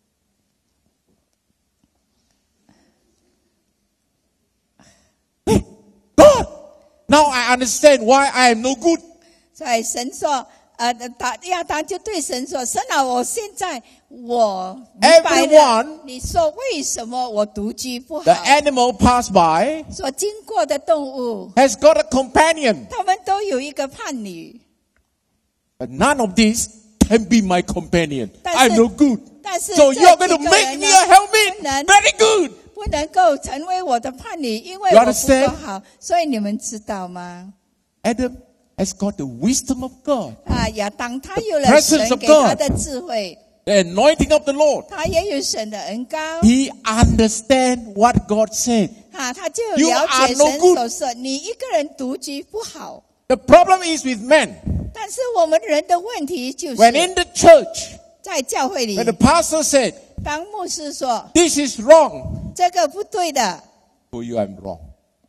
Speaker 1: God, now I understand why I am no good.
Speaker 2: 所以神说，呃，他亚当就对神说：“神啊，我现在我明白了，
Speaker 1: Everyone-
Speaker 2: 你说为什么我独居不好
Speaker 1: The？ animal passed by
Speaker 2: 所经过的动物，
Speaker 1: has got a companion.
Speaker 2: 他们都有一个伴侣，
Speaker 1: But none of these can be my companion.
Speaker 2: 但
Speaker 1: I'm
Speaker 2: 是
Speaker 1: no good.
Speaker 2: 但是
Speaker 1: So
Speaker 2: 这
Speaker 1: you're going to
Speaker 2: 几个
Speaker 1: make
Speaker 2: 人
Speaker 1: me
Speaker 2: 呢
Speaker 1: a helpmate.
Speaker 2: 不能
Speaker 1: Very good.
Speaker 2: 不能够成为我的伴侣，因为
Speaker 1: You
Speaker 2: 我不
Speaker 1: understand?
Speaker 2: 够好。所以你们知道吗？
Speaker 1: Adam has got the wisdom of God,
Speaker 2: 啊，亚当他有了
Speaker 1: presence
Speaker 2: 神
Speaker 1: of
Speaker 2: 给他
Speaker 1: God.
Speaker 2: 的智慧，
Speaker 1: the anointing of the Lord.
Speaker 2: 他也有神的恩膏。
Speaker 1: He understands what God said.
Speaker 2: 啊，他就
Speaker 1: You
Speaker 2: 了
Speaker 1: are
Speaker 2: 解
Speaker 1: no
Speaker 2: 神
Speaker 1: good.
Speaker 2: 所说，你一个人独居不好。
Speaker 1: The problem is with men.
Speaker 2: 但是我们人的问题就
Speaker 1: When
Speaker 2: 是
Speaker 1: in the church,
Speaker 2: 在教会里
Speaker 1: when，the pastor said,
Speaker 2: 当牧师说
Speaker 1: this is wrong,
Speaker 2: 这个不对的，
Speaker 1: for you I'm wrong.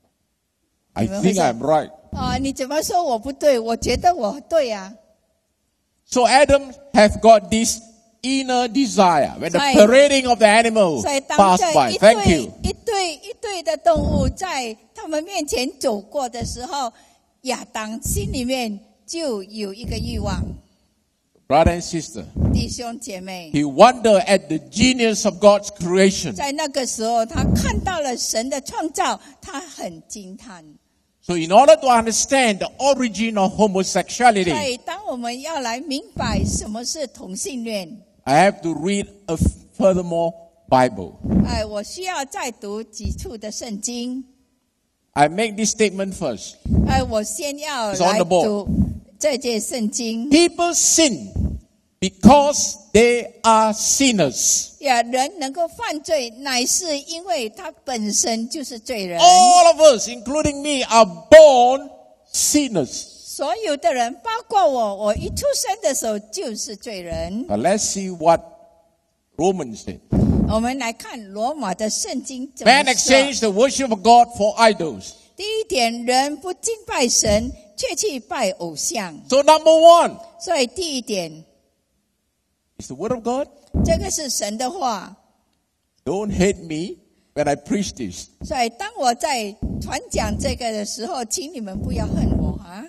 Speaker 1: I
Speaker 2: 你们会
Speaker 1: think
Speaker 2: 说
Speaker 1: I'm right.
Speaker 2: 啊，你怎么说我不对？我觉得我对啊。
Speaker 1: So Adam have got this inner desire when the
Speaker 2: 所以-
Speaker 1: parading of the animal
Speaker 2: 所以当
Speaker 1: passed
Speaker 2: 这
Speaker 1: by.
Speaker 2: 一
Speaker 1: Thank
Speaker 2: 对
Speaker 1: you.
Speaker 2: 一对一对的动物在他们面前走过的时候，亚当心里面就有一个欲望，
Speaker 1: Brother and sister,
Speaker 2: 弟兄姐妹，
Speaker 1: he wondered at the genius of God's creation.
Speaker 2: 在那个时候他看到了神的创造，他很惊叹。
Speaker 1: So in order to understand the origin of
Speaker 2: 所
Speaker 1: homosexuality,
Speaker 2: 以当我们要来明白什么是同性恋，
Speaker 1: I have to read a furthermore Bible.
Speaker 2: 哎，我需要再读几处的圣经。
Speaker 1: I make this statement first.
Speaker 2: 哎，我先要
Speaker 1: It's on
Speaker 2: 来
Speaker 1: the board.
Speaker 2: 读这节圣经。
Speaker 1: People sin because they are sinners.
Speaker 2: 呀，人能够犯罪，乃是因为他本身就是罪人。
Speaker 1: All of us, including me, are born sinners.
Speaker 2: 所有的人，包括我，我一出生的时候就是罪人。
Speaker 1: But let's see what Romans said.
Speaker 2: 我们来看罗马的圣经怎么
Speaker 1: Man
Speaker 2: 说。
Speaker 1: exchanged the worship of God for idols.
Speaker 2: 第一点，人不敬拜神，却去拜偶像。
Speaker 1: So number one
Speaker 2: 所以第一点，
Speaker 1: is the word of God.
Speaker 2: 这个是神的话。
Speaker 1: Don't hate me when I preach this.
Speaker 2: 所以当我在传讲这个的时候，请你们不要恨我啊！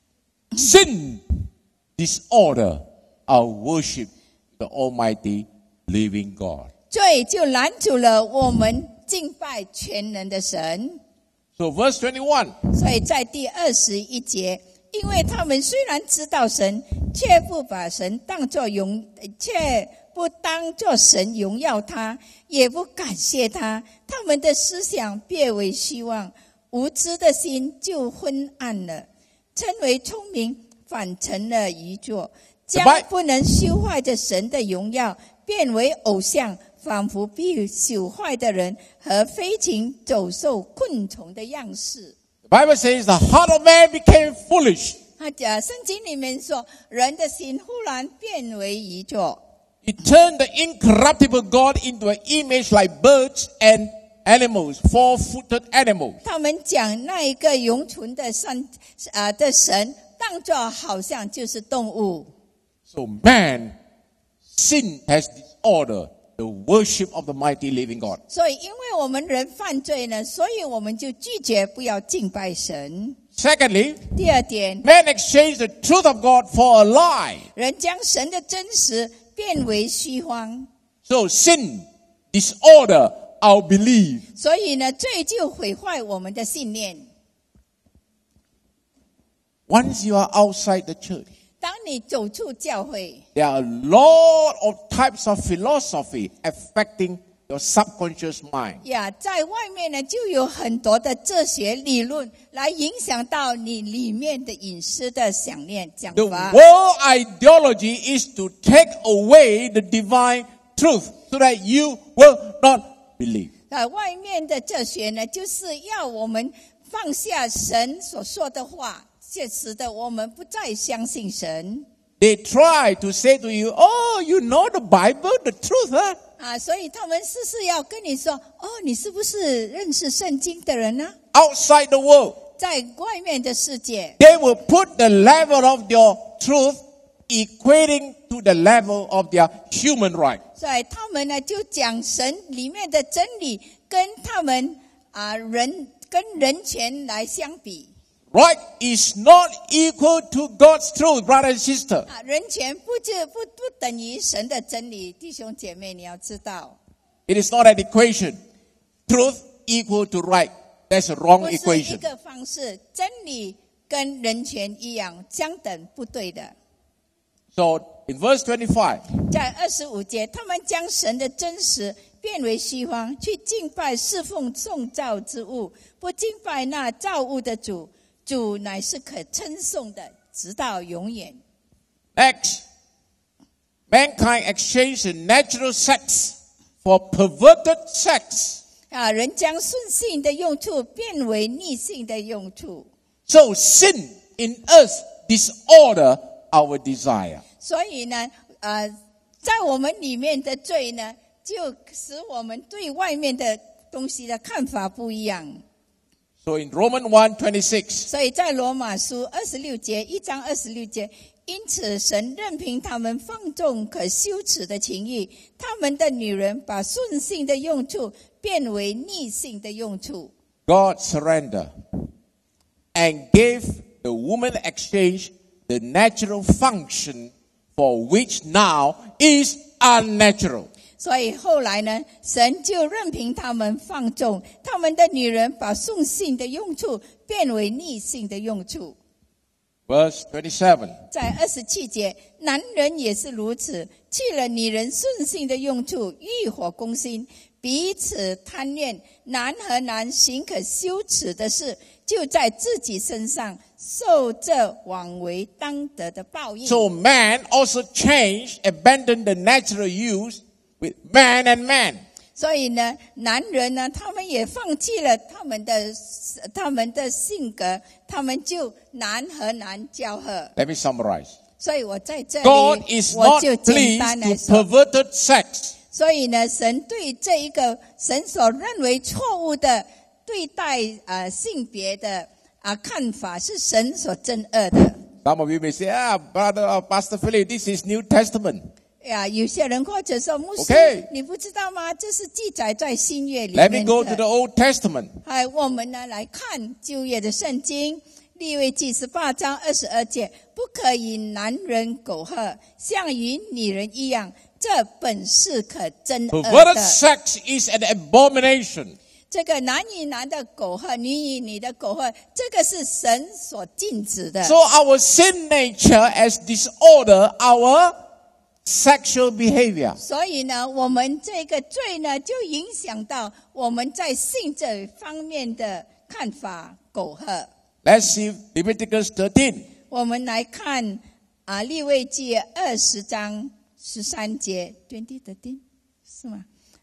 Speaker 1: Sin disorder our worship the Almighty living God.
Speaker 2: 罪就拦阻了我们敬拜全能的神。
Speaker 1: So verse twenty-one.
Speaker 2: 所以在第二十一节，因为他们虽然知道神，却不把神当作荣，却不当作神荣耀他，也不感谢他，他们的思想变为虚妄，无知的心就昏暗了，称为聪明，反成了愚拙，将不能修坏的神的荣耀变为偶像， 仿佛必朽坏的人和飞禽走兽昆虫的样式。
Speaker 1: The Bible says the heart of man became foolish.
Speaker 2: 他讲圣经里面说，人的心忽然变为愚拙，
Speaker 1: It turned the incorruptible God into an image like birds and animals, four-footed animals.
Speaker 2: 他们讲那一个永存的神啊、呃、的神，当作好像就是动物。
Speaker 1: So man, sin has disordered the worship of the mighty living God.
Speaker 2: 所以，因为我们人犯罪呢，所以我们就拒绝不要敬拜神。
Speaker 1: Secondly,
Speaker 2: 第二点，
Speaker 1: man exchanged the truth of God for a lie.
Speaker 2: 人将神的真实变为虚谎，
Speaker 1: So sin, disorder our belief.
Speaker 2: 所以呢，罪就毁坏我们的信念。
Speaker 1: Once you are outside the church,
Speaker 2: 当你走出教会，
Speaker 1: there are a lot of types of philosophy affecting your subconscious mind.
Speaker 2: 呀，在外面呢，就有很多的哲学理论来影响到你里面的隐私的想念讲
Speaker 1: The
Speaker 2: 法。
Speaker 1: world ideology is to take away the divine truth so that you will not believe.
Speaker 2: 啊，外面的哲学呢，就是要我们放下神所说的话，这使得我们不再相信神。
Speaker 1: They try to say to you, oh, you know the Bible, the truth, huh?
Speaker 2: 啊，所以他们事事要跟你说，哦，你是不是认识圣经的人呢？
Speaker 1: Outside the world,
Speaker 2: 在外面的世界，
Speaker 1: they will put the level of your truth equating to the level of their human right.
Speaker 2: 所以他们呢就讲神里面的真理跟他们啊人跟人权来相比。
Speaker 1: Right is not equal to God's truth, brother and sister.
Speaker 2: 啊，人权不就不不等于神的真理，弟兄姐妹，你要知道，
Speaker 1: It is not an equation. Truth equal to right. That's a wrong
Speaker 2: 不是一
Speaker 1: equation.
Speaker 2: 个方式，真理跟人权一样相等不对的。
Speaker 1: So in verse twenty-five,
Speaker 2: 在二十五节，他们将神的真实变为虚妄，去敬拜侍奉创造之物，不敬拜那造物的主。主乃是可称颂的，直到永远。
Speaker 1: next, mankind exchanged the natural sex for perverted sex.
Speaker 2: 啊，人将顺性的用处变为逆性的用处，
Speaker 1: So sin in us disorder our desire.
Speaker 2: 所以呢，呃，在我们里面的罪呢，就使我们对外面的东西的看法不一样。
Speaker 1: So in Romans one twenty-six,
Speaker 2: 所以在罗马书二十六节一章二十六节，因此神任凭他们放纵可羞耻的情欲，他们的女人把顺性的用处变为逆性的用处。
Speaker 1: God surrendered and gave the woman exchange the natural function for which now is unnatural.
Speaker 2: 所以后来呢，神就任凭他们放纵，他们的女人把顺性的用处变为逆性的用处。
Speaker 1: Verse twenty-seven.
Speaker 2: 在二十七节，男人也是如此，弃了女人顺性的用处，欲火攻心，彼此贪恋，男和男行可羞耻的事，就在自己身上受这枉为当得的报应。
Speaker 1: So man also changed, abandoned the natural use with man and man.
Speaker 2: 所以呢，男人呢，他们也放弃了他们的他们的性格，他们就男和男交合。
Speaker 1: Let me summarize.
Speaker 2: 所以我在这里
Speaker 1: God is
Speaker 2: 我
Speaker 1: not
Speaker 2: 就简单
Speaker 1: pleased
Speaker 2: 来
Speaker 1: to
Speaker 2: 说，
Speaker 1: perverted sex.
Speaker 2: 所以呢，神对这一个神所认为错误的对待呃性别的啊看法，是神所憎恶的。
Speaker 1: Some of you may say, ah, brother or Pastor Philip, this is New Testament.
Speaker 2: 呀，有些人或者说牧师
Speaker 1: Okay.
Speaker 2: 你不知道吗？这是记载在新约里
Speaker 1: Let me
Speaker 2: 面
Speaker 1: go to
Speaker 2: 的
Speaker 1: the。Old Testament.
Speaker 2: 哎，我们呢来看旧约的圣经，利未记十八章二十二节，不可以男人苟合，像与女人一样，这本是可憎恶
Speaker 1: Perverted
Speaker 2: 的。
Speaker 1: sex is an abomination.
Speaker 2: 这个男与男的苟合，女与女的苟合，这个是神所禁止的。
Speaker 1: So our sin nature has disordered our sexual behavior.
Speaker 2: 所以呢，我们这个罪呢，就影响到我们在性这方面的看法苟合。
Speaker 1: Let's see Leviticus thirteen.
Speaker 2: 我们来看啊，利未记二十章十三节 ，twenty thirteen 是吗？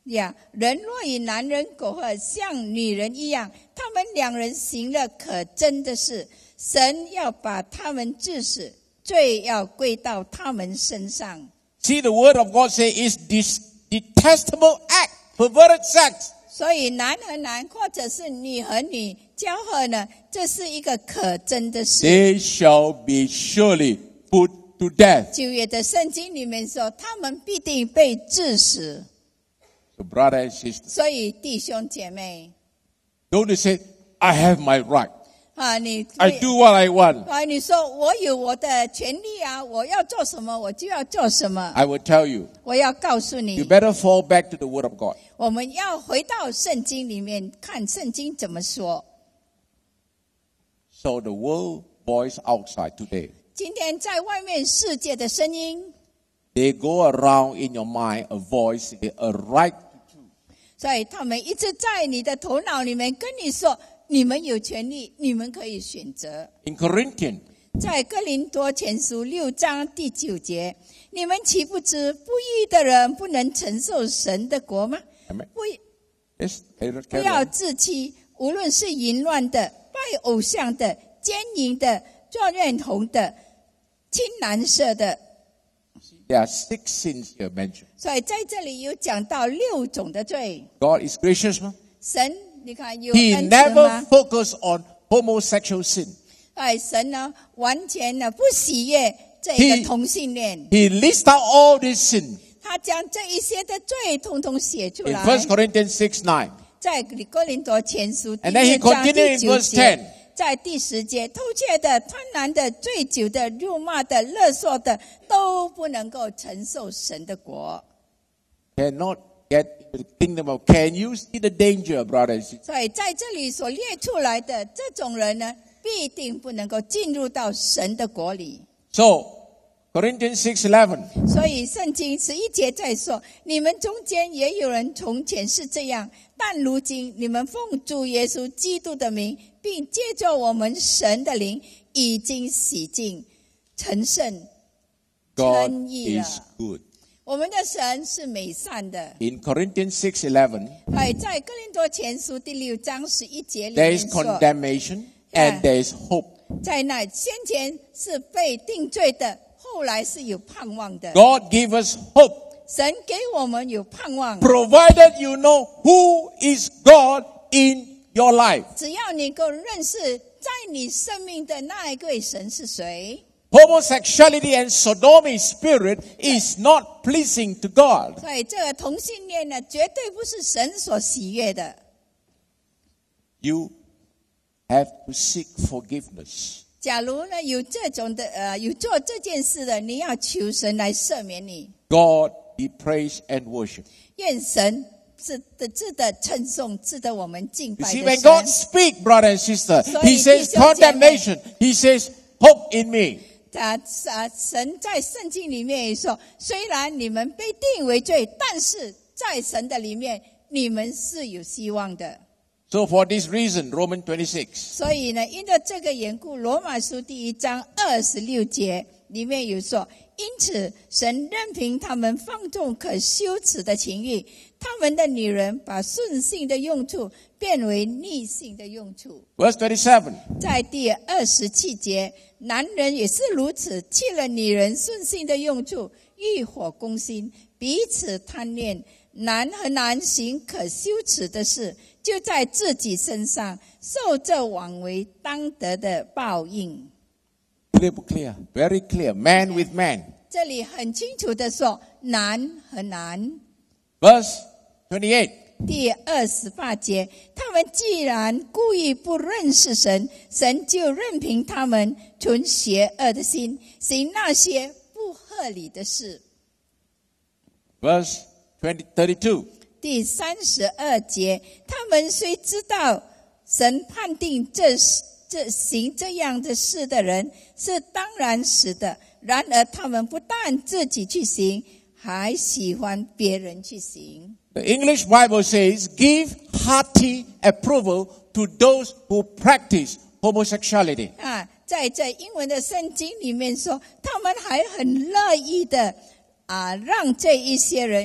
Speaker 2: 呀，人若与男人苟合，像女人一样，他们两人行了可憎的事，神要把他们治死，罪要归到他们身上。
Speaker 1: See, the word of God says is this detestable act, perverted sex.
Speaker 2: 所以男和男或者是女和女交合呢，这是一个可憎的事。
Speaker 1: They shall be surely put to death.
Speaker 2: 旧约的圣经里面说，他们必定被治死。
Speaker 1: So brother and sister,
Speaker 2: 所以弟兄姐妹
Speaker 1: don't say, I have my right.
Speaker 2: 啊，你
Speaker 1: I do what I want.
Speaker 2: 啊，你说我有我的权利啊，我要做什么我就要做什么。
Speaker 1: I will tell you,
Speaker 2: 我要告诉
Speaker 1: you
Speaker 2: 你，
Speaker 1: better fall back to the word of God.
Speaker 2: 我们要回到圣经里面看圣经怎么说。
Speaker 1: So the world voice outside today,
Speaker 2: 今天在外面世界的声音，
Speaker 1: they go around in your mind a voice, a right.
Speaker 2: 所以他们一直在你的头脑里面跟你说，你们有权利，你们可以选择。
Speaker 1: In Corinthians,
Speaker 2: 在哥林多前书六章第九节，你们岂不知不义的人不能承受神的国吗？
Speaker 1: Amen.
Speaker 2: 不，
Speaker 1: Yes,
Speaker 2: 不要自欺，无论是淫乱的、拜偶像的、奸淫的、做恋童的、亲男色的。
Speaker 1: there are six sins here mentioned.
Speaker 2: 所以在这里有讲到六种的罪。
Speaker 1: God is gracious, man.
Speaker 2: 神，你看有
Speaker 1: He
Speaker 2: 恩慈
Speaker 1: never
Speaker 2: 吗？
Speaker 1: focused on homosexual sin.
Speaker 2: 哎，神呢，完全呢不喜悦这
Speaker 1: He-
Speaker 2: 个同性恋，
Speaker 1: He lists out all these sins
Speaker 2: 他将这一些的罪统统写出
Speaker 1: in
Speaker 2: 来。
Speaker 1: First Corinthians six nine.
Speaker 2: 在哥林多前书第
Speaker 1: And then he
Speaker 2: 六章
Speaker 1: continued
Speaker 2: 第
Speaker 1: in
Speaker 2: 九
Speaker 1: verse
Speaker 2: 节
Speaker 1: ten.，
Speaker 2: 在第十节，偷窃的、贪婪的、醉酒的、辱骂的、勒索的，都不能够承受神的国。
Speaker 1: Cannot get into the kingdom of. Can you see the danger, brothers?
Speaker 2: 所以在这里所列出来的这种人呢，必定不能够进入到神的国里。
Speaker 1: So, Corinthians six eleven.
Speaker 2: 所以圣经十一节在说，你们中间也有人从前是这样，但如今你们奉主耶稣基督的名，并借着我们神的灵，已经洗净、成圣、
Speaker 1: God
Speaker 2: 称义了。
Speaker 1: is good.
Speaker 2: 我们的神是美善的。
Speaker 1: In Corinthians six eleven,
Speaker 2: 哎，在哥林多前书第六章十一节里
Speaker 1: there
Speaker 2: 面
Speaker 1: is
Speaker 2: 说，
Speaker 1: condemnation and
Speaker 2: Yeah.
Speaker 1: there is hope.
Speaker 2: 在那先前是被定罪的，后来是有盼望的。
Speaker 1: God give us hope,
Speaker 2: 神给我们有盼望，
Speaker 1: provided you know who is God in your life.
Speaker 2: 只要你够认识在你生命的那一位神是谁。
Speaker 1: Homosexuality and sodomy spirit is not pleasing to God.
Speaker 2: 所以这个同性恋呢，绝对不是神所喜悦的。
Speaker 1: You have to seek forgiveness.
Speaker 2: 假如呢有这种的呃有做这件事的，你要求神来赦免你，
Speaker 1: God be praised and worshiped.
Speaker 2: 愿神值得值得称颂，值得我们敬
Speaker 1: You
Speaker 2: 拜
Speaker 1: see,
Speaker 2: 的
Speaker 1: when God
Speaker 2: 神。
Speaker 1: speak, brother and sister,
Speaker 2: So
Speaker 1: He
Speaker 2: it
Speaker 1: says
Speaker 2: is your
Speaker 1: condemnation. He says hope in me.
Speaker 2: 啊啊！神在圣经里面也说，虽然你们被定为罪，但是在神的里面，你们是有希望的。
Speaker 1: So for this reason, Romans twenty-six.
Speaker 2: 所以呢，因着这个缘故，罗马书第一章二十六节里面有说，因此神任凭他们放纵可羞耻的情欲，他们的女人把顺性的用处变为逆性的用处。
Speaker 1: Verse twenty-seven.
Speaker 2: 在第二十七节，男人也是如此，弃了女人顺性的用处，欲火攻心，彼此贪恋。男和男行可羞耻的事，就在自己身上受这枉为当得的报应。
Speaker 1: Clear, clear, very clear. Man with man.
Speaker 2: 这里很清楚的说，男和男。
Speaker 1: Verse twenty-eight.
Speaker 2: 第二十八节，他们既然故意不认识神，神就任凭他们存邪恶的心，行那些不合理的事。
Speaker 1: Verse twenty, thirty-two.
Speaker 2: 第三十二节，他们虽知道神判定这这行这样的事的人是当然死的，然而他们不但自己去行，还喜欢别人去行。
Speaker 1: The English Bible says, give hearty approval to those who practice homosexuality.
Speaker 2: 啊，在这英文的圣经里面说，他们还很乐意的啊，让这一些人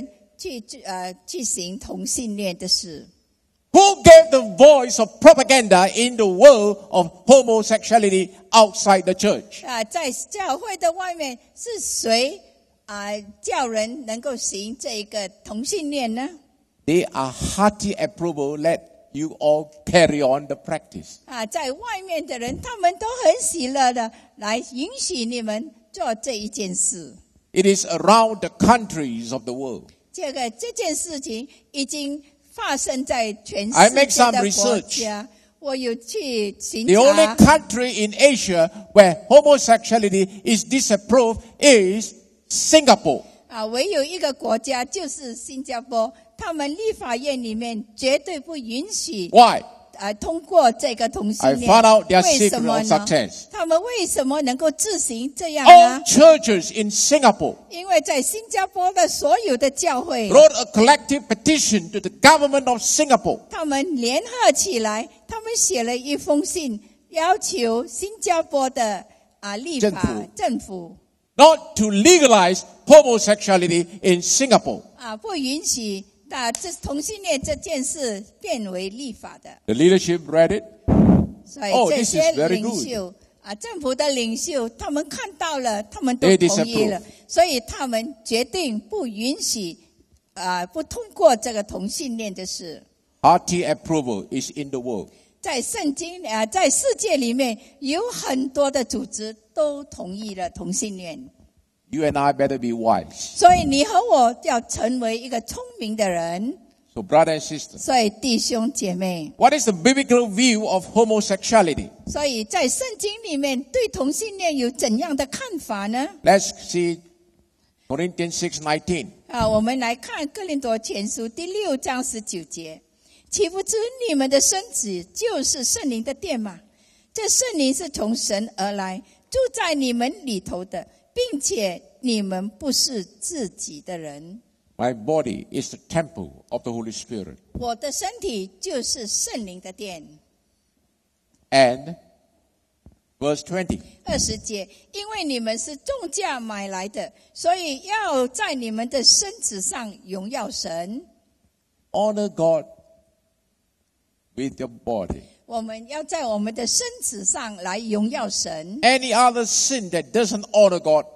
Speaker 2: 去呃去行同性恋的事。
Speaker 1: Who gave the voice of propaganda in the world of homosexuality outside the church?
Speaker 2: 啊，在教会的外面是谁啊叫人能够行这个同性恋呢？
Speaker 1: They are hearty approval. Let you all carry on the practice.
Speaker 2: 啊，在外面的人，他们都很喜乐的来允许你们做这一件事。
Speaker 1: It is around the countries of the world.
Speaker 2: 这个这件事情已经发生在全
Speaker 1: I
Speaker 2: 世
Speaker 1: make
Speaker 2: 界
Speaker 1: some
Speaker 2: 的国
Speaker 1: research.
Speaker 2: 家。我有去巡
Speaker 1: The only
Speaker 2: 查，
Speaker 1: country in Asia where homosexuality is disapproved is Singapore.
Speaker 2: 啊，唯有一个国家就是新加坡，他们立法院里面绝对不允许
Speaker 1: Why?
Speaker 2: 啊通过这个同
Speaker 1: I
Speaker 2: 性恋。
Speaker 1: found out their
Speaker 2: 为
Speaker 1: secret
Speaker 2: 什么
Speaker 1: of
Speaker 2: 呢？
Speaker 1: success.
Speaker 2: 他们为什么能够自行这样
Speaker 1: All
Speaker 2: 呢？
Speaker 1: churches in Singapore
Speaker 2: 因为在新加坡的所有的教会，
Speaker 1: wrote a collective petition to the government of Singapore
Speaker 2: 他们联合起来，他们写了一封信，要求新加坡的啊立法
Speaker 1: 政府
Speaker 2: 政府
Speaker 1: not to legalize homosexuality in Singapore.
Speaker 2: 啊不允许啊这同性恋这件事变为立法的。
Speaker 1: The leadership read it.
Speaker 2: 所以
Speaker 1: Oh,
Speaker 2: 这
Speaker 1: this is
Speaker 2: 些
Speaker 1: very
Speaker 2: 领袖啊，政府的领袖，他们看到了，他们都
Speaker 1: They
Speaker 2: 同意了
Speaker 1: disapprove.，
Speaker 2: 所以他们决定不允许啊，不通过这个同性恋的事。
Speaker 1: Hearty approval is in the world.
Speaker 2: 在圣经啊，在世界里面有很多的组织都同意了同性恋，
Speaker 1: You and I better be wise.
Speaker 2: 所以你和我要成为一个聪明的人。
Speaker 1: So, brother and sister,
Speaker 2: 所以弟兄姐妹，
Speaker 1: what is the biblical view of homosexuality?
Speaker 2: 所以在圣经里面对同性恋有怎样的看法呢？
Speaker 1: Let's see Corinthians six nineteen.
Speaker 2: 啊，我们来看哥林多前书第六章十九节，岂不知你们的身子就是圣灵的殿吗？这圣灵是从神而来，住在你们里头的，并且你们不是自己的人。
Speaker 1: My body is the temple of the Holy Spirit.
Speaker 2: 我的身体就是圣灵的殿。
Speaker 1: And verse twenty.
Speaker 2: 二十节，因为你们是重价买来的，所以要在你们的身子上荣耀神。
Speaker 1: Honor God with your body.
Speaker 2: 我们要在我们的身子上来荣耀神。
Speaker 1: Any other sin that doesn't honor God,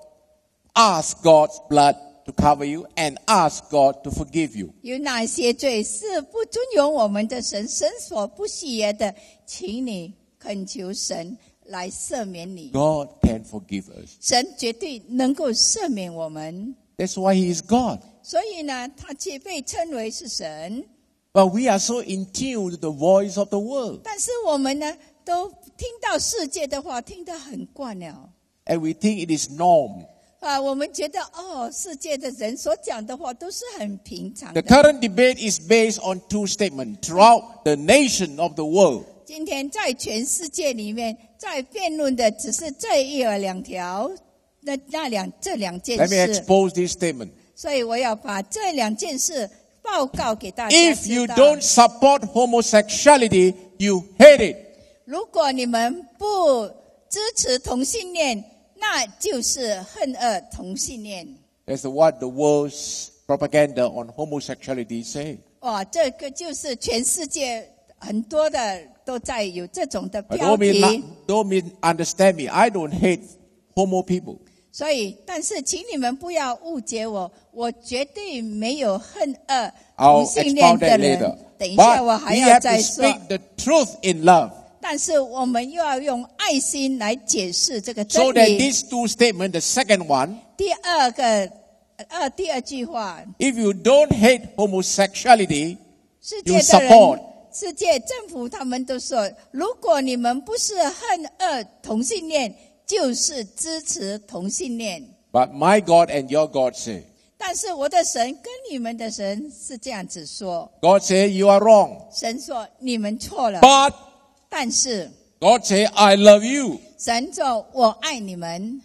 Speaker 1: ask God's blood to cover you and ask God to forgive you.
Speaker 2: 有哪些罪是不尊荣我们的神，神所不喜悦的，请你恳求神来赦免你。
Speaker 1: God can forgive us.
Speaker 2: 神绝对能够赦免我们，
Speaker 1: That's why He is God.
Speaker 2: 所以呢，他却被称为是神。
Speaker 1: But we are so in tune to the voice of the world.
Speaker 2: 但是我们呢，都听到世界的话，听得很惯了。
Speaker 1: And we think it is norm.
Speaker 2: 啊，我们觉得哦，世界的人所讲的话都是很平常
Speaker 1: The
Speaker 2: 的。
Speaker 1: current debate is based on two statements throughout the nation of the world.
Speaker 2: 今天在全世界里面，在辩论的只是这一二两条，那那两这两件
Speaker 1: Let me
Speaker 2: 事，
Speaker 1: expose this statement.
Speaker 2: 所以我要把这两件事报告给大家
Speaker 1: If
Speaker 2: 知
Speaker 1: you
Speaker 2: 道。
Speaker 1: don't support homosexuality, you hate it.
Speaker 2: 如果你们不支持同性恋，那就是恨恶同性恋。
Speaker 1: That's what the world's propaganda on homosexuality say.
Speaker 2: 哇，这个就是全世界很多的都在有这种的
Speaker 1: But
Speaker 2: 标
Speaker 1: don't,
Speaker 2: 题。
Speaker 1: mean, don't mean, understand me. I don't hate homo people.
Speaker 2: 所以，但是请你们不要误解我，我绝对没有恨恶
Speaker 1: I'll
Speaker 2: 同性恋
Speaker 1: expound
Speaker 2: 的
Speaker 1: that
Speaker 2: 人
Speaker 1: later.。
Speaker 2: 等一下，我
Speaker 1: But
Speaker 2: 还
Speaker 1: we
Speaker 2: 要
Speaker 1: have
Speaker 2: 再
Speaker 1: to
Speaker 2: 说。
Speaker 1: speak the truth in love.
Speaker 2: 但是我们又要用爱心来解释这个
Speaker 1: So
Speaker 2: 真
Speaker 1: that
Speaker 2: 理。
Speaker 1: these two statements, the second one,
Speaker 2: 第二个，呃，第二句话，
Speaker 1: if you don't hate homosexuality,
Speaker 2: 世
Speaker 1: you
Speaker 2: 界的人
Speaker 1: support.，
Speaker 2: 世界政府他们都说，如果你们不是恨恶同性恋，就是支持同性恋。
Speaker 1: But my God and your God say,
Speaker 2: 但是我的神跟你们的神是这样子说，
Speaker 1: God say you are wrong.
Speaker 2: 神说你们错了，
Speaker 1: But
Speaker 2: 但是
Speaker 1: God say I love you.
Speaker 2: 神说我爱你们。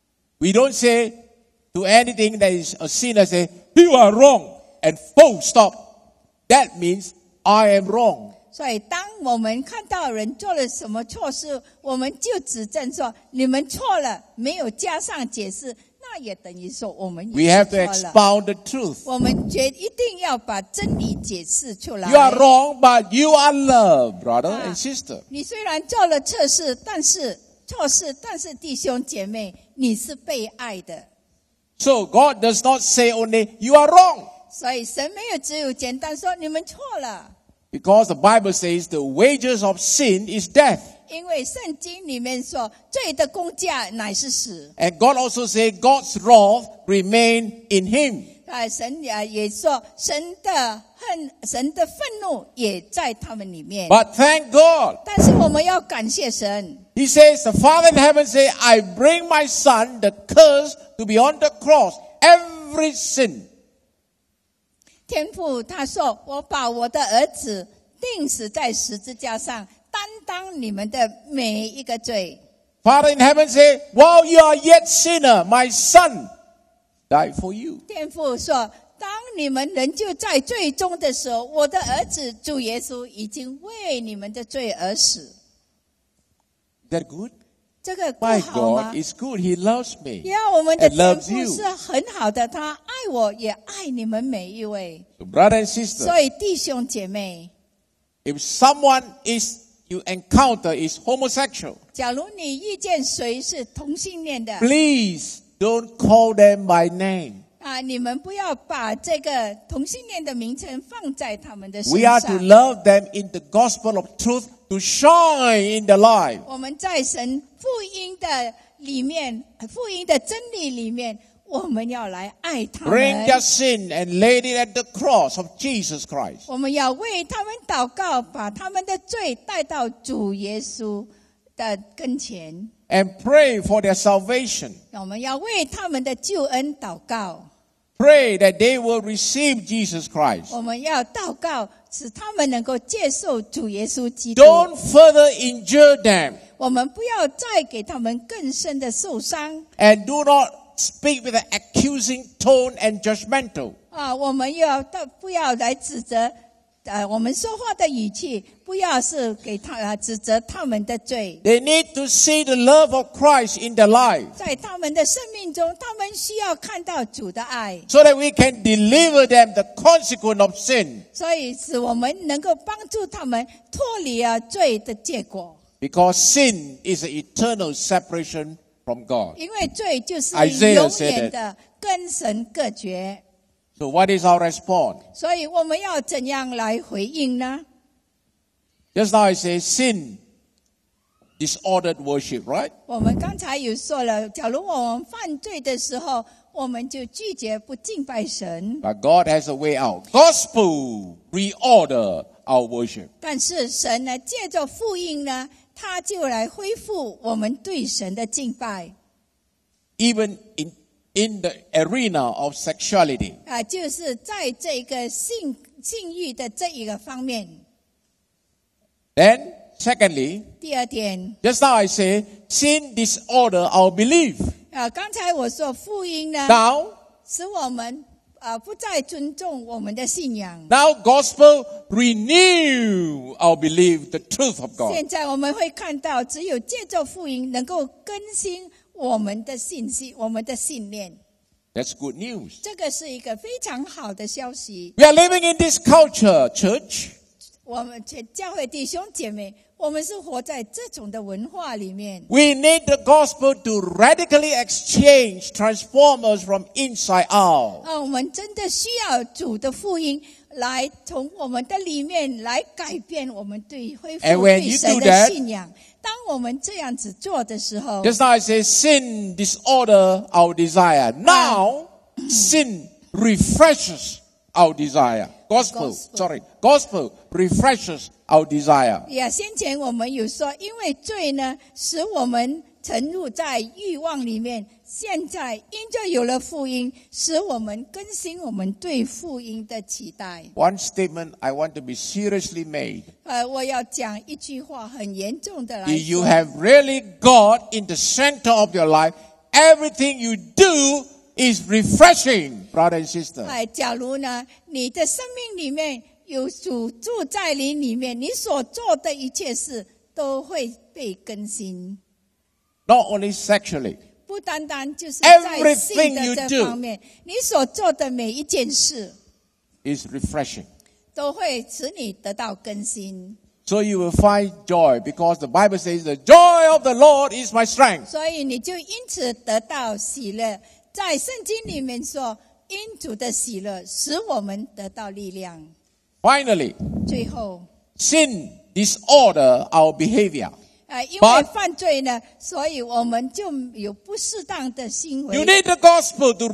Speaker 1: We don't say to anything that is a sinner, say, you are wrong, and full stop. That means I am wrong.
Speaker 2: 所以当我们看到人做了什么错事，我们就指正说你们错了，没有加上解释，那那也等于说我们
Speaker 1: We
Speaker 2: 也
Speaker 1: have
Speaker 2: 是
Speaker 1: to
Speaker 2: 错了。
Speaker 1: expound the truth.
Speaker 2: 我们决一定要把真理解释出来。
Speaker 1: You are wrong, but you are loved, brother
Speaker 2: 啊
Speaker 1: and sister.
Speaker 2: 你虽然做了测试，但是错事，但是弟兄姐妹，你是被爱的。
Speaker 1: So God does not say only, you are wrong.
Speaker 2: 所以神没有只有简单说你们错了，
Speaker 1: Because the Bible says the wages of sin is death.
Speaker 2: 因为圣经里面说罪的工价乃是死。
Speaker 1: And God also said God's wrath remain in him.
Speaker 2: 啊，神也也说神的恨，神的愤怒也在他们里面。
Speaker 1: But thank God.
Speaker 2: 但是我们要感谢神。
Speaker 1: He says, the Father in heaven say, I bring my son, the curse, to be on the cross. Every sin.
Speaker 2: 天父他说：“我把我的儿子钉死在十字架上，担当你们的每一个罪。”
Speaker 1: Father in heaven say, while you are yet sinner, my son died for you.
Speaker 2: 天父说：“当你们仍旧在罪中的时候，我的儿子主耶稣已经为你们的罪而死。”
Speaker 1: Is that good?
Speaker 2: 这个不
Speaker 1: My
Speaker 2: 好吗
Speaker 1: God？is good. He loves me.
Speaker 2: 要我们的
Speaker 1: and
Speaker 2: 天
Speaker 1: loves
Speaker 2: 父
Speaker 1: you.
Speaker 2: 是很好的，他爱我也爱你们每一位。
Speaker 1: So brother and sister,
Speaker 2: 所以弟兄姐妹，
Speaker 1: if someone is you encounter is homosexual,
Speaker 2: 假如你遇见谁是同性恋的
Speaker 1: please don't call them by name.
Speaker 2: 啊，你们不要把这个同性恋的名称放在他们的身
Speaker 1: We are to
Speaker 2: 上。
Speaker 1: love them in the gospel of truth to shine in their life.
Speaker 2: 我们在神福音的里面，福音的真理里面，我们要来爱他
Speaker 1: Bring
Speaker 2: 们。
Speaker 1: their sin and lay it at the cross of Jesus Christ.
Speaker 2: 我们要为他们祷告，把他们的罪带到主耶稣的跟前。
Speaker 1: And pray for their salvation.
Speaker 2: 我们要为他们的救恩祷告。
Speaker 1: Pray that they will receive Jesus Christ.
Speaker 2: 我们要祷告，使他们能够接受主耶稣基督。
Speaker 1: Don't further injure them
Speaker 2: 我们不要再给他们更深的受伤
Speaker 1: and do not speak with an accusing tone and judgmental.
Speaker 2: 啊！我们要到不要来指责，呃，我们说话的语气不要是给他啊指责他们的罪。
Speaker 1: They need to see the love of Christ in their life
Speaker 2: 在他们的生命中，他们需要看到主的爱，
Speaker 1: so that we can deliver them the consequence of sin.
Speaker 2: 所以使我们能够帮助他们脱离啊罪的结果。
Speaker 1: Because sin is an eternal separation from God.
Speaker 2: 因为罪就是
Speaker 1: Isaiah
Speaker 2: 永
Speaker 1: said
Speaker 2: 远的跟神隔绝，
Speaker 1: So what is our response?
Speaker 2: 所以我们要怎样来回应呢？
Speaker 1: Just now I say sin, disordered worship, right?
Speaker 2: 我们刚才有说了，假如我们犯罪的时候，我们就拒绝不敬拜神。
Speaker 1: But God has a way out. Gospel reorder our worship.
Speaker 2: 但是神呢，借着福音呢，他就来恢复我们对神的敬拜
Speaker 1: Even in, in the arena of sexuality.
Speaker 2: 啊，就是在这个性性欲的这一个方面。
Speaker 1: Then, secondly,
Speaker 2: 第二点
Speaker 1: just now I say, sin disorder our belief.
Speaker 2: 啊，刚才我说福音呢，
Speaker 1: Now,
Speaker 2: 使我们啊不再尊重我们的信仰。
Speaker 1: now gospel renew our belief, the truth of God.
Speaker 2: 现在我们会看到，只有借着福音能够更新我们的信息，我们的信念。
Speaker 1: That's good news.
Speaker 2: 这个是一个非常好的消息。
Speaker 1: We are living in this culture, church.
Speaker 2: 我们教会弟兄姐妹，我们是活在这种的文化里面。
Speaker 1: We need the gospel to radically exchange, transform us from inside out.
Speaker 2: 啊，我们真的需要主的福音来从我们的里面来改变我们对恢复
Speaker 1: And when
Speaker 2: 对
Speaker 1: you
Speaker 2: 神
Speaker 1: do
Speaker 2: 的
Speaker 1: that-
Speaker 2: 信仰。当我们这样子做的时候，
Speaker 1: Just now I say sin disorder our desire. Now, sin refreshes our desire. Gospel,
Speaker 2: Gospel.
Speaker 1: sorry, gospel refreshes our desire.
Speaker 2: 呀，先前我们有说，因为罪呢，使我们沉入在欲望里面。现在因着有了福音，使我们更新我们对福音的期待。
Speaker 1: One statement I want to be seriously made.
Speaker 2: 呃，我要讲一句话，很严重的来
Speaker 1: If you
Speaker 2: 说。
Speaker 1: have really God in the center of your life, everything you do is refreshing, brother and sister.
Speaker 2: 哎，假如呢，你的生命里面有主住在你里面，你所做的一切事都会被更新。
Speaker 1: Not only sexually,
Speaker 2: 不单单就是在性的
Speaker 1: Everything you
Speaker 2: 这
Speaker 1: do
Speaker 2: 方面，你所做的每一件事
Speaker 1: is refreshing.
Speaker 2: 都会使你得到更新。
Speaker 1: So you will find joy because the Bible says the joy of the Lord is my strength.
Speaker 2: 所以你就因此得到喜乐。在圣经里面说，因主的喜乐使我们得到力量。
Speaker 1: Finally,
Speaker 2: 最后，
Speaker 1: sin disorder our behavior.
Speaker 2: 呃，因为
Speaker 1: But-
Speaker 2: 犯罪呢，所以我们就有不适当的行为。
Speaker 1: You need the gospel to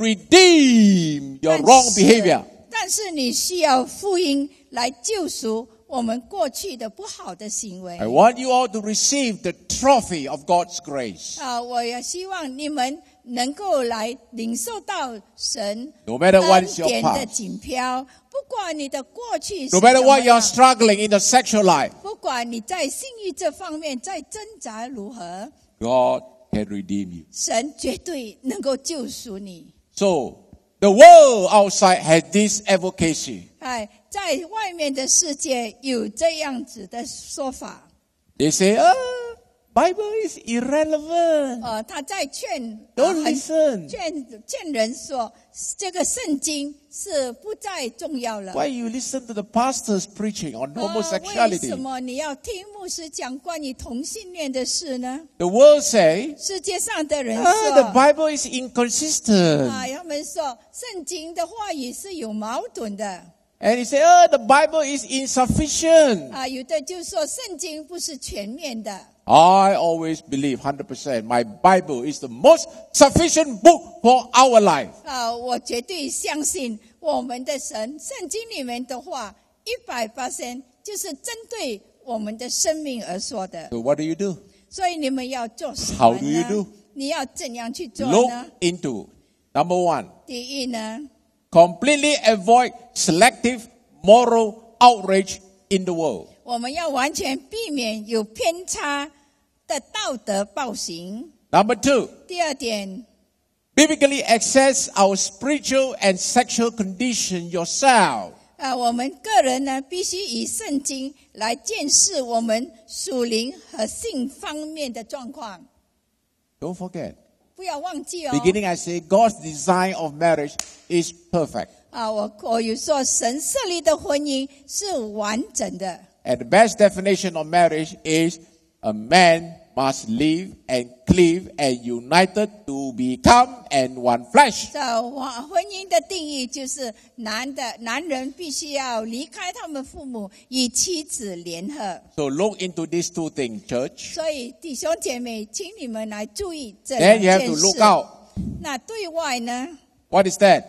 Speaker 1: redeem your
Speaker 2: 但
Speaker 1: wrong
Speaker 2: 是
Speaker 1: behavior.
Speaker 2: 但是你需要福音来救赎我们过去的不好的行为。
Speaker 1: I want you all to receive the trophy of God's grace.
Speaker 2: 啊，我也希望你们能够来领受到神
Speaker 1: No matter what
Speaker 2: 恩
Speaker 1: is your
Speaker 2: 典的
Speaker 1: past,
Speaker 2: 锦标，不管你的过去是
Speaker 1: no matter
Speaker 2: 怎么
Speaker 1: what you are
Speaker 2: 样，
Speaker 1: struggling in the sexual life,
Speaker 2: 不管你在性欲这方面在挣扎如何，
Speaker 1: God can redeem you.
Speaker 2: 神绝对能够救赎你。
Speaker 1: So, the world outside has this advocacy.
Speaker 2: 哎，在外面的世界有这样子的说法，
Speaker 1: They say, oh, Bible is irrelevant.
Speaker 2: 呃，他在劝
Speaker 1: Don't
Speaker 2: 呃很
Speaker 1: listen.
Speaker 2: 劝劝人说，这个圣经是不再重要了。
Speaker 1: Why you listen to the pastors preaching on
Speaker 2: 呃为
Speaker 1: homosexuality?
Speaker 2: 什么你要听牧师讲关于同性恋的事呢？
Speaker 1: The world say,
Speaker 2: 世界上的人
Speaker 1: ah, the
Speaker 2: 说，
Speaker 1: Bible is inconsistent.
Speaker 2: 啊，他们说圣经的话语是有矛盾的。
Speaker 1: And he say, oh, the Bible is insufficient.
Speaker 2: 啊，有的就说圣经不是全面的。
Speaker 1: I always believe one hundred percent my Bible is the most sufficient book for our life.
Speaker 2: 啊，我绝对相信我们的神，圣经里面的话，一百八千就是针对我们的生命而说的。
Speaker 1: So what do you do?
Speaker 2: 所以你们要做什么
Speaker 1: How do you
Speaker 2: 呢
Speaker 1: do?？
Speaker 2: 你要怎样去做
Speaker 1: Look
Speaker 2: 呢？
Speaker 1: into, number one,
Speaker 2: 第一呢，
Speaker 1: completely avoid selective moral outrage in the world.
Speaker 2: 我们要完全避免有偏差的道德暴行。
Speaker 1: Number two,
Speaker 2: 第二点，
Speaker 1: biblically assess our spiritual and sexual condition yourself.
Speaker 2: 啊，我们个人呢，必须以圣经来见识我们属灵和性方面的状况。
Speaker 1: Don't forget.
Speaker 2: 不要忘记哦。
Speaker 1: Beginning I say God's design of marriage is perfect.
Speaker 2: 啊，我我有说神设立的婚姻是完整的。
Speaker 1: And the best definition of marriage is a man must live and cleave and united to become and one flesh.
Speaker 2: 这婚婚姻的定义就是男的男人必须要离开他们父母，与妻子联合。
Speaker 1: So look into these two things, church.
Speaker 2: 所以弟兄姐妹，请你们来注意这
Speaker 1: Then
Speaker 2: 两
Speaker 1: you have
Speaker 2: 件
Speaker 1: to
Speaker 2: 事
Speaker 1: look。out.
Speaker 2: 那对外呢？
Speaker 1: What is that?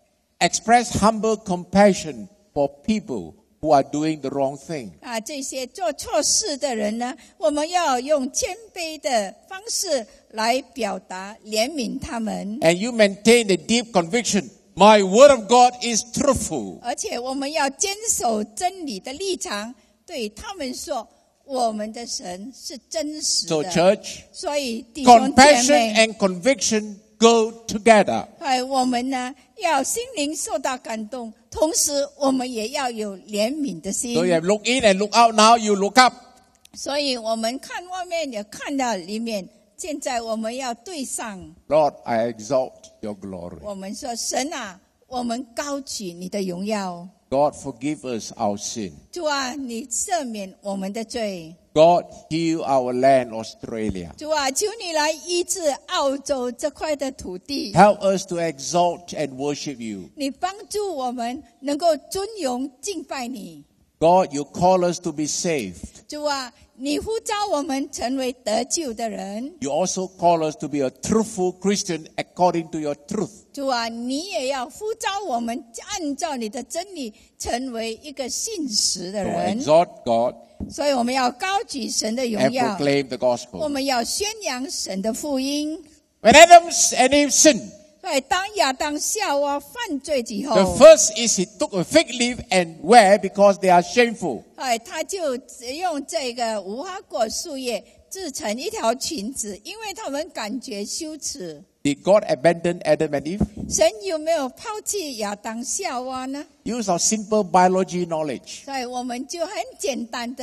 Speaker 1: Express humble compassion for people who are doing the wrong thing.
Speaker 2: 啊，这些做错事的人呢，我们要用谦卑的方式来表达怜悯他们，
Speaker 1: And you maintain the deep conviction, my word of God is truthful.
Speaker 2: 而且我们要坚守真理的立场，对他们说，我们的神是真实
Speaker 1: So
Speaker 2: 的。
Speaker 1: church,
Speaker 2: 所以弟兄姐
Speaker 1: compassion
Speaker 2: 妹，
Speaker 1: and conviction go together.
Speaker 2: 哎，我们呢要心灵受到感动，同时我们也要有怜悯的心。
Speaker 1: So you have look in and look out. Now you look up.
Speaker 2: 所以我们看外面也看到里面，现在我们要对上。
Speaker 1: Lord, I exalt your glory.
Speaker 2: 我们说神啊，我们高举你的荣耀。
Speaker 1: God, forgive us our sin.
Speaker 2: 主啊，你赦免我们的罪。
Speaker 1: God, heal our land, Australia.
Speaker 2: 主啊，求你来医治澳洲这块的土地。
Speaker 1: Help us to exalt and worship you.
Speaker 2: 你帮助我们能够尊荣敬拜你。
Speaker 1: God, you call us to be saved.
Speaker 2: 主啊，你呼召我们成为得救的人。
Speaker 1: You also call us to be a truthful Christian according to your truth.
Speaker 2: 主啊，你也要呼召我们按照你的真理成为一个信实的
Speaker 1: So
Speaker 2: 人。
Speaker 1: exalt God
Speaker 2: 所以我们要高举神的荣
Speaker 1: and
Speaker 2: 耀，
Speaker 1: proclaim the
Speaker 2: 我
Speaker 1: gospel.
Speaker 2: 们要宣扬神的福音。
Speaker 1: When Adam and Eve sinned,
Speaker 2: 对，当亚当夏娃犯罪以后，
Speaker 1: the first is he took a fig leaf and wear because they are shameful.
Speaker 2: 哎，他就用这个无花果树叶制成一条裙子，因为他们感觉羞耻。
Speaker 1: Did God abandon Adam and Eve?
Speaker 2: 神有没有抛弃亚当夏娃呢？
Speaker 1: Use our simple biology knowledge.
Speaker 2: 所以我们就很简单的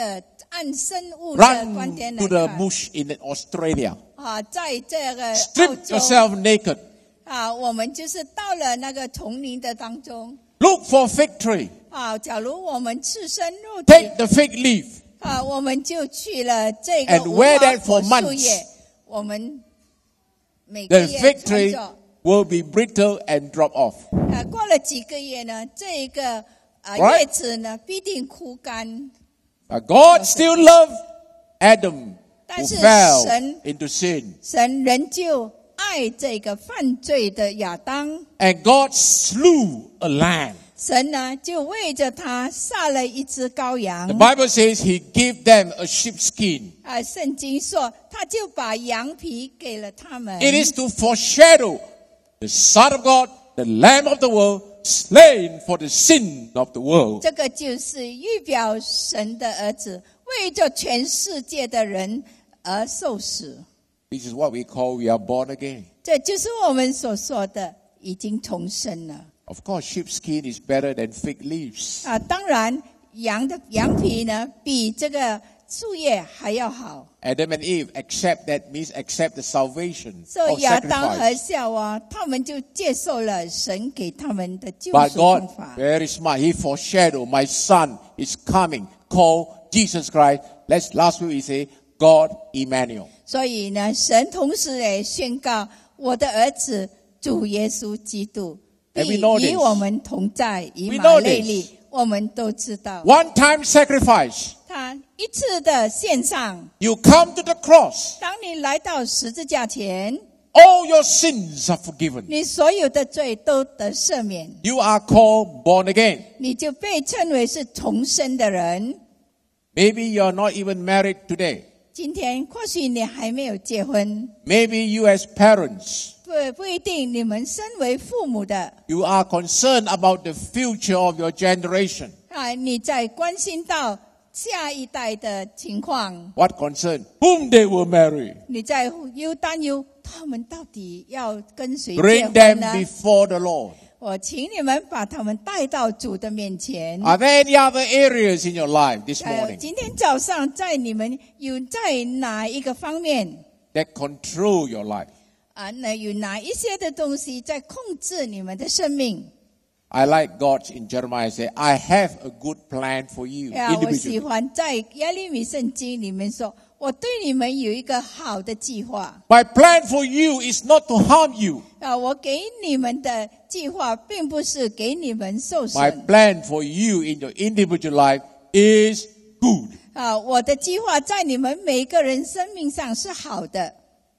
Speaker 2: 按生物的观
Speaker 1: Run
Speaker 2: 点
Speaker 1: to
Speaker 2: 来
Speaker 1: the
Speaker 2: 看
Speaker 1: bush in Australia.
Speaker 2: 啊，在这个澳
Speaker 1: Strip
Speaker 2: 洲
Speaker 1: yourself naked.
Speaker 2: 啊，我们就是到了那个丛林的当中
Speaker 1: Look for fig tree.
Speaker 2: 啊。假如我们赤身露体
Speaker 1: Take the fig leaf.
Speaker 2: 啊，我们就去了这
Speaker 1: And
Speaker 2: 个无
Speaker 1: wear
Speaker 2: 花
Speaker 1: that
Speaker 2: 果
Speaker 1: for
Speaker 2: 树
Speaker 1: months.
Speaker 2: 叶，我们每个
Speaker 1: The
Speaker 2: 月
Speaker 1: fig
Speaker 2: 穿
Speaker 1: tree
Speaker 2: 着。
Speaker 1: will be brittle and drop off.
Speaker 2: 啊，过了几个月呢，这一个啊
Speaker 1: Right.
Speaker 2: 叶子呢必定枯干。
Speaker 1: But God still loved Adam,
Speaker 2: 但
Speaker 1: who
Speaker 2: 是
Speaker 1: fell
Speaker 2: 神
Speaker 1: into sin.
Speaker 2: 神仍旧爱这个犯罪的亚当，
Speaker 1: And God slew a lamb.
Speaker 2: 神呢就为着他杀了一只羔羊
Speaker 1: The。Bible says he gave them a sheepskin.
Speaker 2: 啊，圣经说他就把羊皮给了他们。
Speaker 1: It is to foreshadow the Son of God, the Lamb of the world, slain for the sin of the world.
Speaker 2: 这个就是预表神的儿子为着全世界的人而受死。
Speaker 1: This is what we call we are born again.
Speaker 2: 这就是我们所说的已经重生了。
Speaker 1: Of course, sheepskin is better than fig leaves.
Speaker 2: 啊，当然羊的羊皮呢比这个树叶还要好。
Speaker 1: Adam and Eve accept that means accept the salvation
Speaker 2: 所
Speaker 1: of
Speaker 2: 以亚当
Speaker 1: sacrifice.
Speaker 2: 和夏娃他们就接受了神给他们的救
Speaker 1: But
Speaker 2: 赎方
Speaker 1: God,
Speaker 2: 法。
Speaker 1: very smart, He foreshadowed my Son is coming, called Jesus Christ. Let's last week we say God Emmanuel.
Speaker 2: 所以呢，神同时也宣告我的儿子主耶稣基督
Speaker 1: And
Speaker 2: 必
Speaker 1: we know
Speaker 2: 与
Speaker 1: this.
Speaker 2: 我们同在，以
Speaker 1: We
Speaker 2: 马
Speaker 1: know
Speaker 2: 内
Speaker 1: this.
Speaker 2: 利。我们都知道，
Speaker 1: One-time sacrifice.
Speaker 2: 他一次的献上。
Speaker 1: You come to the cross.
Speaker 2: 当你来到十字架前，
Speaker 1: All your sins are forgiven.
Speaker 2: 你所有的罪都得赦免，
Speaker 1: You are called born again.
Speaker 2: 你就被称为是重生的人。
Speaker 1: Maybe you are not even married today.
Speaker 2: 今天或许你还没有结婚，
Speaker 1: Maybe you as parents,
Speaker 2: 不不一定你们身为父母的
Speaker 1: you are concerned about the future of your generation.
Speaker 2: 啊，你在关心到下一代的情况，
Speaker 1: What concern? Whom they will marry.
Speaker 2: 你在忧担忧他们到底要跟谁结
Speaker 1: Bring
Speaker 2: 婚
Speaker 1: them
Speaker 2: 呢？
Speaker 1: before the Lord.
Speaker 2: 我请你们把他们带到主的面前。
Speaker 1: Are there any other areas in your life this
Speaker 2: 呃
Speaker 1: morning
Speaker 2: 今天早上在你们有在哪一个方面
Speaker 1: that control your life?
Speaker 2: 啊？那有哪一些的东西在控制你们的生命？
Speaker 1: I like God in Jeremiah say, I have a good plan for you
Speaker 2: 呀，我喜
Speaker 1: individually.
Speaker 2: 欢在耶利米圣经里面说，我对你们有一个好的计划
Speaker 1: My plan for you is not to harm you.
Speaker 2: 啊！我给你们的计划并不是给你们受
Speaker 1: My
Speaker 2: 损
Speaker 1: plan for you in your individual life is good.
Speaker 2: 啊！我的计划在你们每个人生命上是好的。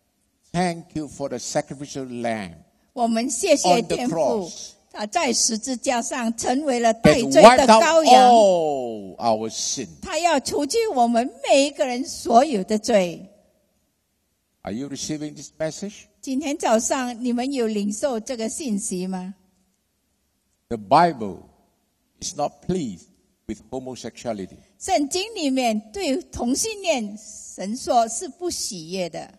Speaker 1: Thank you for the sacrificial lamb
Speaker 2: 我们谢谢
Speaker 1: on the
Speaker 2: 天父
Speaker 1: cross
Speaker 2: 啊，在十字架上成为了代
Speaker 1: that
Speaker 2: 罪
Speaker 1: wiped
Speaker 2: 的
Speaker 1: out
Speaker 2: 羔羊。
Speaker 1: all our sin.
Speaker 2: 他要除去我们每一个人所有的罪。
Speaker 1: Are you receiving this message?
Speaker 2: 今天早上你们有领受这个信息吗？
Speaker 1: The Bible is not pleased with homosexuality.
Speaker 2: 圣经里面对同性恋，神说是不喜悦的。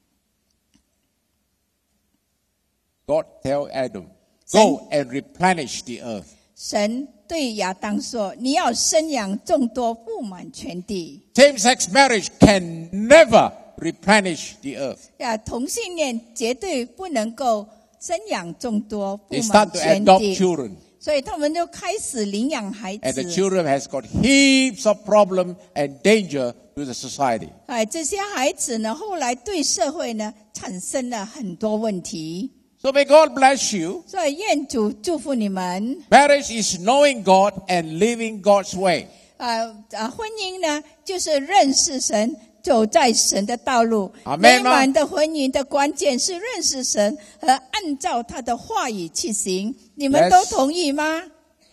Speaker 1: God tell Adam, go and replenish the earth.
Speaker 2: 神对亚当说：“你要生养众多，布满全地。
Speaker 1: Same-sex marriage can never replenish the earth. ”
Speaker 2: 呀，同性恋绝对不能够生养众多，布
Speaker 1: They
Speaker 2: 满
Speaker 1: start to
Speaker 2: 全
Speaker 1: adopt
Speaker 2: 地。
Speaker 1: children.
Speaker 2: 所以他们就开始领养孩
Speaker 1: And the
Speaker 2: 子。
Speaker 1: children has got heaps of problem and danger to the society.
Speaker 2: 哎，这些孩子呢，后来对社会呢产生了很多问题。
Speaker 1: So may God bless you.
Speaker 2: 所以愿主祝福你们。
Speaker 1: Marriage is knowing God and living God's way.
Speaker 2: 啊啊，婚姻呢，就是认识神，走在神的道路。
Speaker 1: Amen
Speaker 2: 美满的婚姻的关键是认识神和按照他的话语去行。你们
Speaker 1: Yes
Speaker 2: 都同意吗？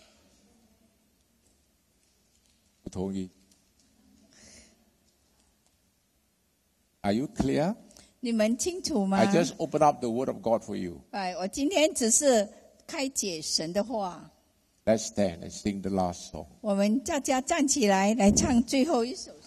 Speaker 1: 不同意。Are you clear?
Speaker 2: 你们清楚吗？
Speaker 1: I just open up the word of God for you.
Speaker 2: 哎，我今天只是开解神的话。
Speaker 1: Let's stand and sing the last song.
Speaker 2: 我们大家站起来，来唱最后一首。